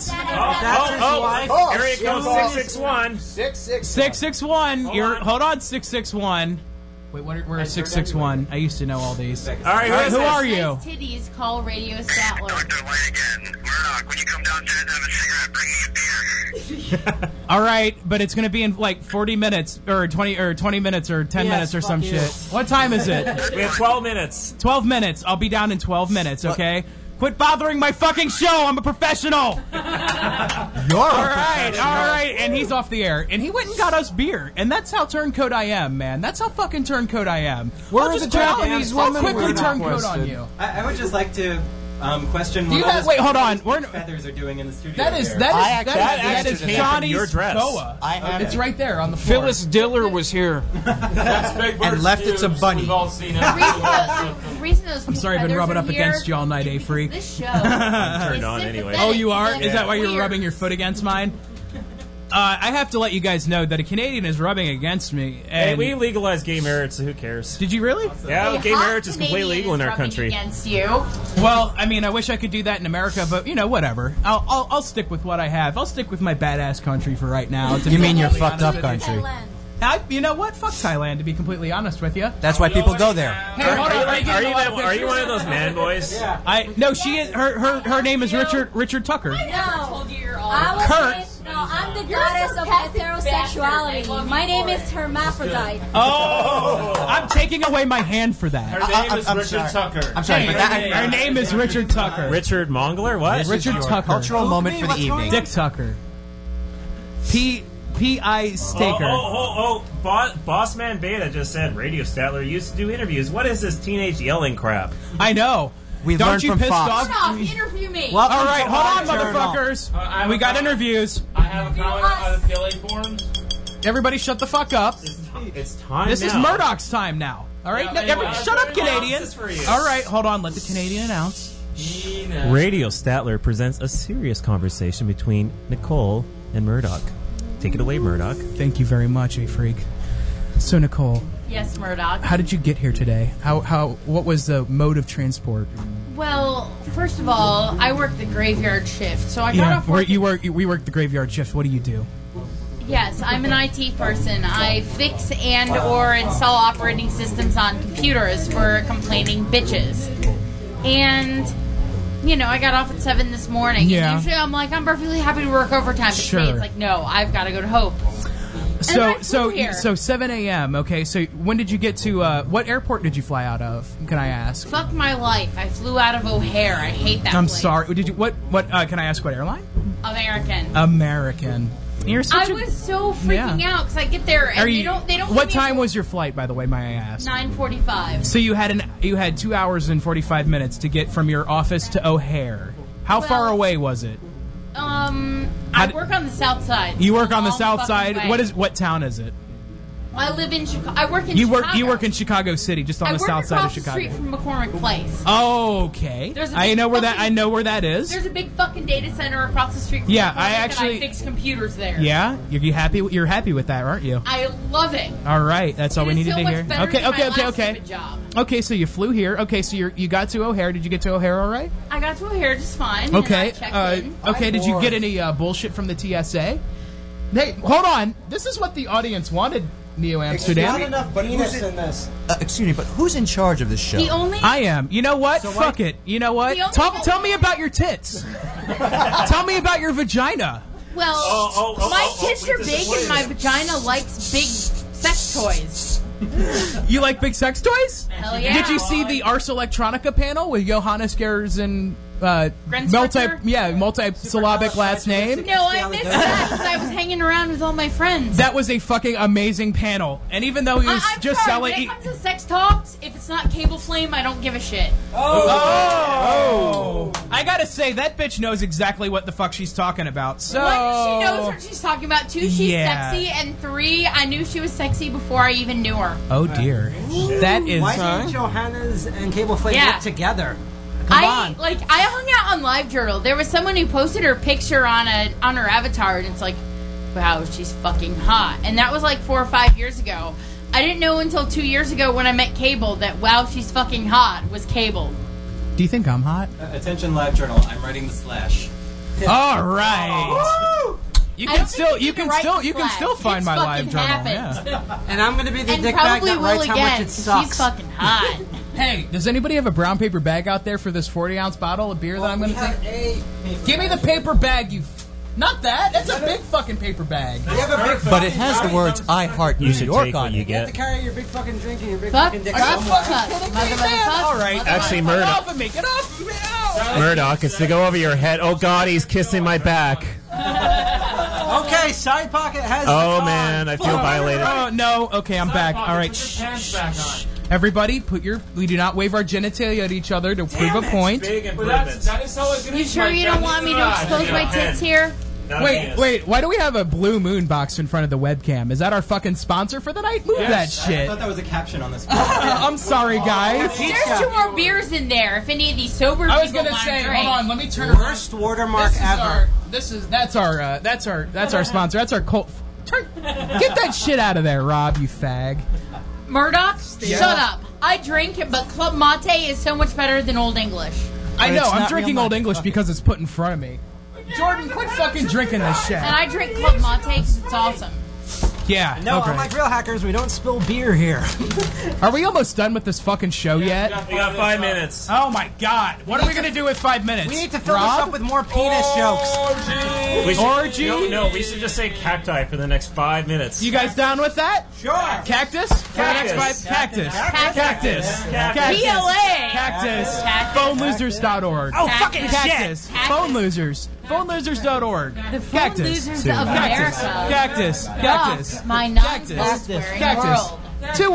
Area code 661. 661. Hold on, 661. Wait, where's 661? I used to know all these. All right, All right, who this? are you? Nice titties, call Radio Statler. Dr. Light again. Murdoch, when you come downstairs to have a cigarette, bring me a beer. All right, but it's gonna be in like 40 minutes or 20 minutes or 10 minutes or some shit. What time is it? We have 12 minutes. 12 minutes. I'll be down in 12 minutes. Okay. Quit bothering my fucking show. I'm a professional. You're All right, and he's off the air. And he went and got us beer. And that's how turncoat I am, man. That's how fucking turncoat I am. Where I'll are just the Japanese I'll women? quickly We're not turncoat on requested. you. I would just like to question Do you what all have- this wait, hold on. big feathers are doing in the studio. That is here. that is today. Johnny's Your dress. boa. I have It's it. right there on the floor. Phyllis Diller was here. That's Big Bird's And left it to views. Bunny. We've all seen it. The reason those I'm sorry, I've been feathers rubbing are up here against you all night, is A-Free. This show Turned is on anyway. Oh, you are? sympathetic Is that why you're weird. rubbing your foot against mine? I have to let you guys know that a Canadian is rubbing against me. Hey, And we legalized gay marriage, so who cares? did you really? Yeah, A gay hot marriage is completely Canadian legal in is our rubbing country. Against you. Well, I mean, I wish I could do that in America, but whatever. I'll stick with what I have. I'll stick with my badass country for right now. You mean your fucked up country? You know what? Fuck Thailand, to be completely honest with you. That's why people go there. Hey, hold on. Are you one of those man boys? No, she is. Her name is Richard Tucker. No. Kurt. No, I'm the goddess of heterosexuality. My name is Hermaphrodite. Oh, I'm taking away my hand for that. Her name is Richard Tucker. I'm sorry, but that, Her name is Richard Tucker. Richard Mongler? What? Richard Tucker. cultural moment for the evening. Dick Tucker. P.I. Staker. Boss Man Beta just said Radio Statler used to do interviews. What is this teenage yelling crap? I know. We've Don't learned you from pissed Fox. off? Shut up, interview me. Well, All right, hold on, Journal. motherfuckers. We got interviews. I have a comment on the PLA forums. Everybody shut the fuck up. It's time This now. is Murdoch's time now. All right? Shut up, Canadian. This is for you. All right, hold on. Let the Canadian announce. Radio Statler presents a serious conversation between Nicole and Murdoch. Take it away, Murdoch. Thank you very much, A-Freak. So, Nicole, Yes, Murdoch. how did you get here today? What was the mode of transport? Well, first of all, I work the graveyard shift, so I got off work. we work the graveyard shift. What do you do? Yes, I'm an IT person. I fix and or install operating systems on computers for complaining bitches. And, you know, I got off at 7 this morning. Yeah. And usually I'm like, I'm perfectly happy to work overtime. But Sure. today it's like, no, I've got to go to Hope. So, I flew here. 7 a.m. Okay, so when did you get to? What airport did you fly out of? Can I ask? Fuck my life. I flew out of O'Hare. I hate that I'm place. sorry. Did you? What? Can I ask what airline? American. American. You're such I was so freaking out because I get there and they don't. What time was your flight, by the way? May I ask? 9:45. So you had 2 hours and 45 minutes to get from your office to O'Hare. How far away was it? I work on the south side. You work on the Long south fucking side. way. What town is it? I live in Chicago. I work in You Chicago. work in Chicago City, just on I the work south side of across the Chicago. street from McCormick Place. Okay. There's a I big know where that. fucking- I know where that is. There's a big fucking data center across the street from Yeah, McCormick I and actually- I fix computers there. Yeah, you're happy. You're happy with that, aren't you? I love it. All right, that's all It we is needed so to much hear. better Okay, than my okay. last stupid job. Okay, so you flew here. Okay, so you got to O'Hare. Did you get to O'Hare all right? I got to O'Hare just fine. Okay. And I checked in. Okay. Did you get any bullshit from the TSA? Hey, hold on. This is what the audience wanted, Neo Amsterdam. Not enough penis in this. Excuse me, but who's in charge of this show? The only I am. You know what? So Fuck it. You know what? The only- Tell me about your tits. Tell me about your vagina. well, my tits are big and my vagina likes big sex toys. You like big sex toys? Hell yeah. Did you see the Ars Electronica panel with Johannes Gers and Grenzfurter? multi-syllabic last name? No, I missed that because I was hanging around with all my friends. That was a fucking amazing panel. And even though he was I'm just sorry, selling... when it comes to sex talks, if it's not Cable Flame, I don't give a shit. Oh! I gotta say, that bitch knows exactly what the fuck she's talking about. So... One, she knows what she's talking about. Two, she's Yeah. sexy. And three, I knew she was sexy before I even knew her. Oh dear. That is... Why didn't Johannes and Cable Flame Yeah. get together? I hung out on LiveJournal. There was someone who posted her picture on her avatar, and it's like, wow, she's fucking hot. And that was like 4 or 5 years ago. I didn't know until 2 years ago when I met Cable that wow, she's fucking hot was Cable. Do you think I'm hot? Attention, LiveJournal. I'm writing the slash. All right. You I can don't still think you you can can still write you can flag. still find It's my live fucking journal. happened. Yeah. And I'm going to be the And dick bag probably that will writes how again. much it 'cause sucks. She's fucking hot. Hey, does anybody have a brown paper bag out there for this 40-ounce bottle of beer that I'm going to take? Give me the paper bag, you. Not that. That's a big fucking paper bag. You have a big But it has the words "I heart New You should York" take on what you it. You have to get. carry your big fucking drink and your big Fuck. fucking dick. Are you somewhere. fucking kidding me, man? All right. Actually, Get Murdoch. off of me. Get off of me. Ow. Murdoch, it's to go over your head. Oh God, he's kissing my back. Okay, Side Pocket has Oh the man, I feel violated. Oh no. Okay, I'm back. All right. Put your pants back on. Everybody, we do not wave our genitalia at each other to prove a point. Big But improvements. that is how it's You sure you don't want me to expose my tits here? Not a Wait, penis. wait. Why do we have a blue moon box in front of the webcam? Is that our fucking sponsor for the night? Move that I shit. thought that was a caption on this. I'm sorry, guys. There's 2 more beers in there. If any of these sober I was people gonna want say, to drink. hold on. Let me turn around. Worst watermark ever. That's our sponsor. That's our cult. Get that shit out of there, Rob. You fag. Murdoch, shut up. I drink, but Club Mate is so much better than Old English. I know. it's I'm not drinking real Old money. English because it's put in front of me. Jordan, quit fucking drinking this shit. And I drink Club Mate because it's awesome. Yeah. No, okay. unlike real hackers, we don't spill beer here. Are we almost done with this fucking show yet? We got 5 minutes. Oh my god. What are we going to do with 5 minutes? We need to fill this up with more penis jokes. Orgy? No, we should just say cacti for the next 5 minutes. You guys down with that? Sure. Cactus? For the next 5? Cactus. Cactus. Cactus. PLA. Cactus. Cactus. PhoneLosers.org. Oh, fucking Cactus. shit. Phone Losers. PhoneLosers.org. The phone Cactus. losers Two. of America. Cactus. Cactus. My Cactus. non-swearing Cactus. world.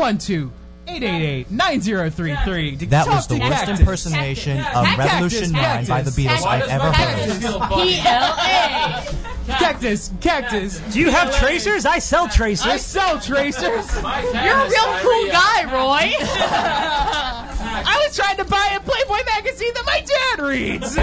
212-888-9033. That Talk was the to worst Cactus. impersonation of Cactus. Revolution 9 by the Beatles I've ever heard. PLA. Cactus. Cactus. Do you have tracers? I sell tracers. I sell tracers. You're a real cool guy, Roy. I was trying to buy a Playboy magazine that my dad reads.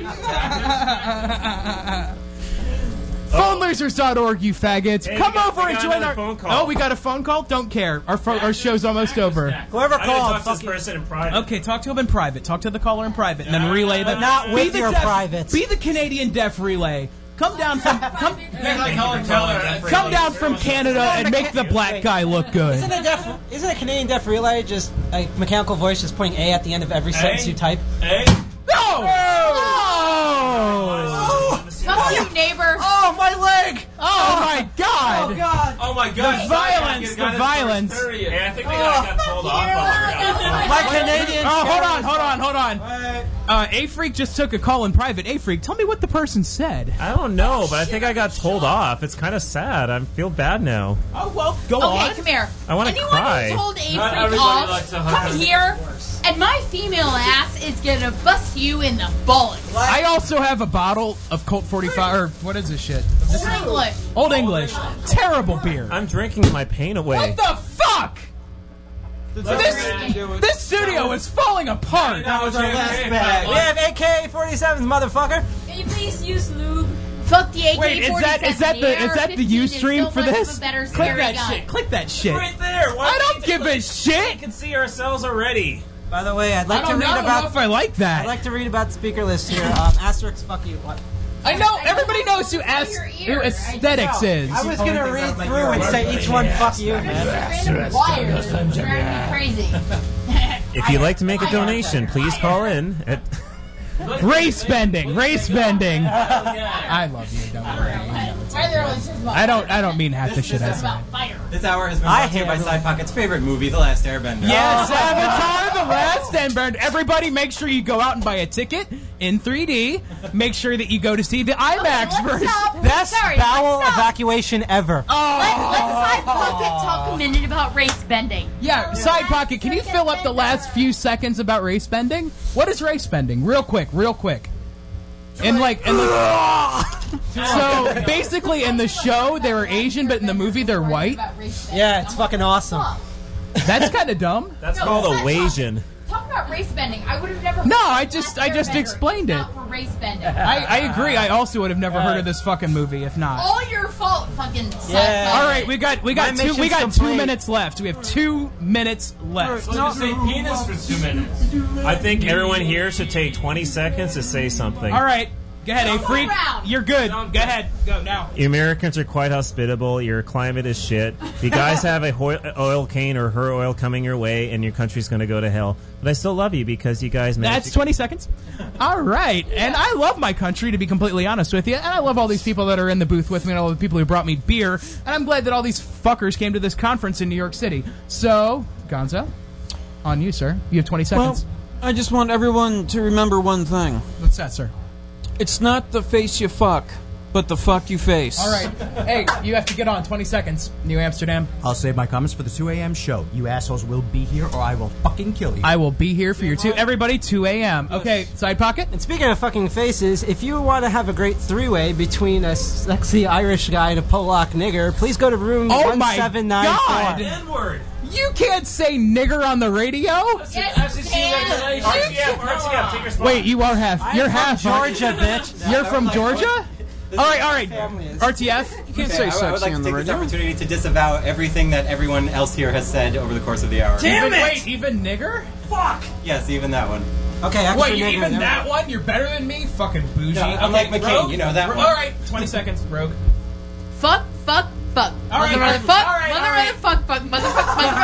PhoneLosers.org, you faggots. Hey, Come we got- over we and got join another our phone call. Oh, we got a phone call? Don't care. Our show's almost over. Whoever I'm gonna called, talk to this person in private. Okay, talk to him in private. Talk to the caller in private, and then relay them. Not Be with the your deaf- privates. Be the Canadian deaf relay. Come down from come down from Canada and make the black guy look good. Isn't a Canadian deaf relay just a mechanical voice just putting A at the end of every sentence you type? No! Fuck you, neighbor. Oh, my leg! Oh my God! Oh, God! Oh my god. The violence! The violence! Hey, I think they got told off. My Canadian. Oh, hold on. A-Freak just took a call in private. A-Freak, tell me what the person said. I don't know, but I think I got told off. It's kind of sad. I feel bad now. Oh, well, go on. Okay, come here. I wanna Anyone cry. who told A-Freak Not everybody off, likes to hug come here, and my female ass is gonna bust you in the bullets. I also have a bottle of Colt 45, or what is this shit? Old English. Old English. Terrible beer. I'm drinking my pain away. What the fuck? This studio is falling apart. That was our last bag. We have AK-47s, motherfucker. Can you please use lube? Fuck the AK-47. Wait, is that the Ustream for this? Click that gun. shit. Click that shit. Right there. Why I don't give a We shit. can see ourselves already. By the way, I'd I like to don't read know about. if I like that. I'd like to read about the speaker list here. Asterisk, fuck you. What? I know everybody knows who aesthetics is. I was gonna read through and say each one, fuck you, man. Random wires. Driving me crazy. If you'd like to make a donation, please call in at Race bending. I love you. Don't worry. I don't mean half the shit I say. This hour has been brought to you by Side Pocket's favorite movie, The Last Airbender. Yes, Avatar: The Last Airbender. Everybody, make sure you go out and buy a ticket in 3D. Make sure that you go to see the IMAX version. Best bowel evacuation ever. Let's Side Pocket talk a minute about race bending. Yeah, Side Pocket, can you fill up the last few seconds about race bending? What is race bending? Real quick. So basically, in the show they were Asian, but in the movie they're white. Yeah, it's fucking awesome. That's kind of dumb. That's called a Wasian. Talk about race bending. I would have never. No, I just explained it. For race bending. I agree. I also would have never heard of this fucking movie if not. All your fault, fucking. Yeah. All right, we got mission's 2 complete. minutes left. We have 2 minutes left. Just say penis for 2 minutes. I think everyone here should take 20 seconds to say something. All right, go ahead, A-Freak. round. You're good. Go ahead. Go now. You Americans are quite hospitable. Your climate is shit. You guys have a oil cane or her oil coming your way, and your country's going to go to hell. But I still love you because you guys managed That's 20 seconds. All right. And I love my country, to be completely honest with you. And I love all these people that are in the booth with me and all the people who brought me beer. And I'm glad that all these fuckers came to this conference in New York City. So, Gonzo, on you, sir. You have 20 seconds. Well, I just want everyone to remember one thing. What's that, sir? It's not the face you fuck, but the fuck you face. All right. Hey, you have to get on. 20 seconds. New Amsterdam. I'll save my comments for the 2 a.m. show. You assholes will be here or I will fucking kill you. I will be here for your everybody, 2 a.m. Okay, Side Pocket. And speaking of fucking faces, if you want to have a great three-way between a sexy Irish guy and a Polak nigger, please go to room 1794. God. N-word. You can't say nigger on the radio. Wait, you are half. You're half. Georgia, bitch. You're from Georgia? All right. RTF. You can't say I would like sexy on to the take this radio. opportunity to disavow everything that everyone else here has said over the course of the hour. Wait, even nigger? Fuck. Yes, even that one. Okay, extra Wait, nigger, even there that one? You're better than me? Fucking bougie. No, I'm like McCain, Rogue? you know that one. All right, 20 seconds, Rogue. Fuck, fuck. All right, Mother, all right, fuck. all right, Mother, all right. fuck, fuck. Mother, fuck,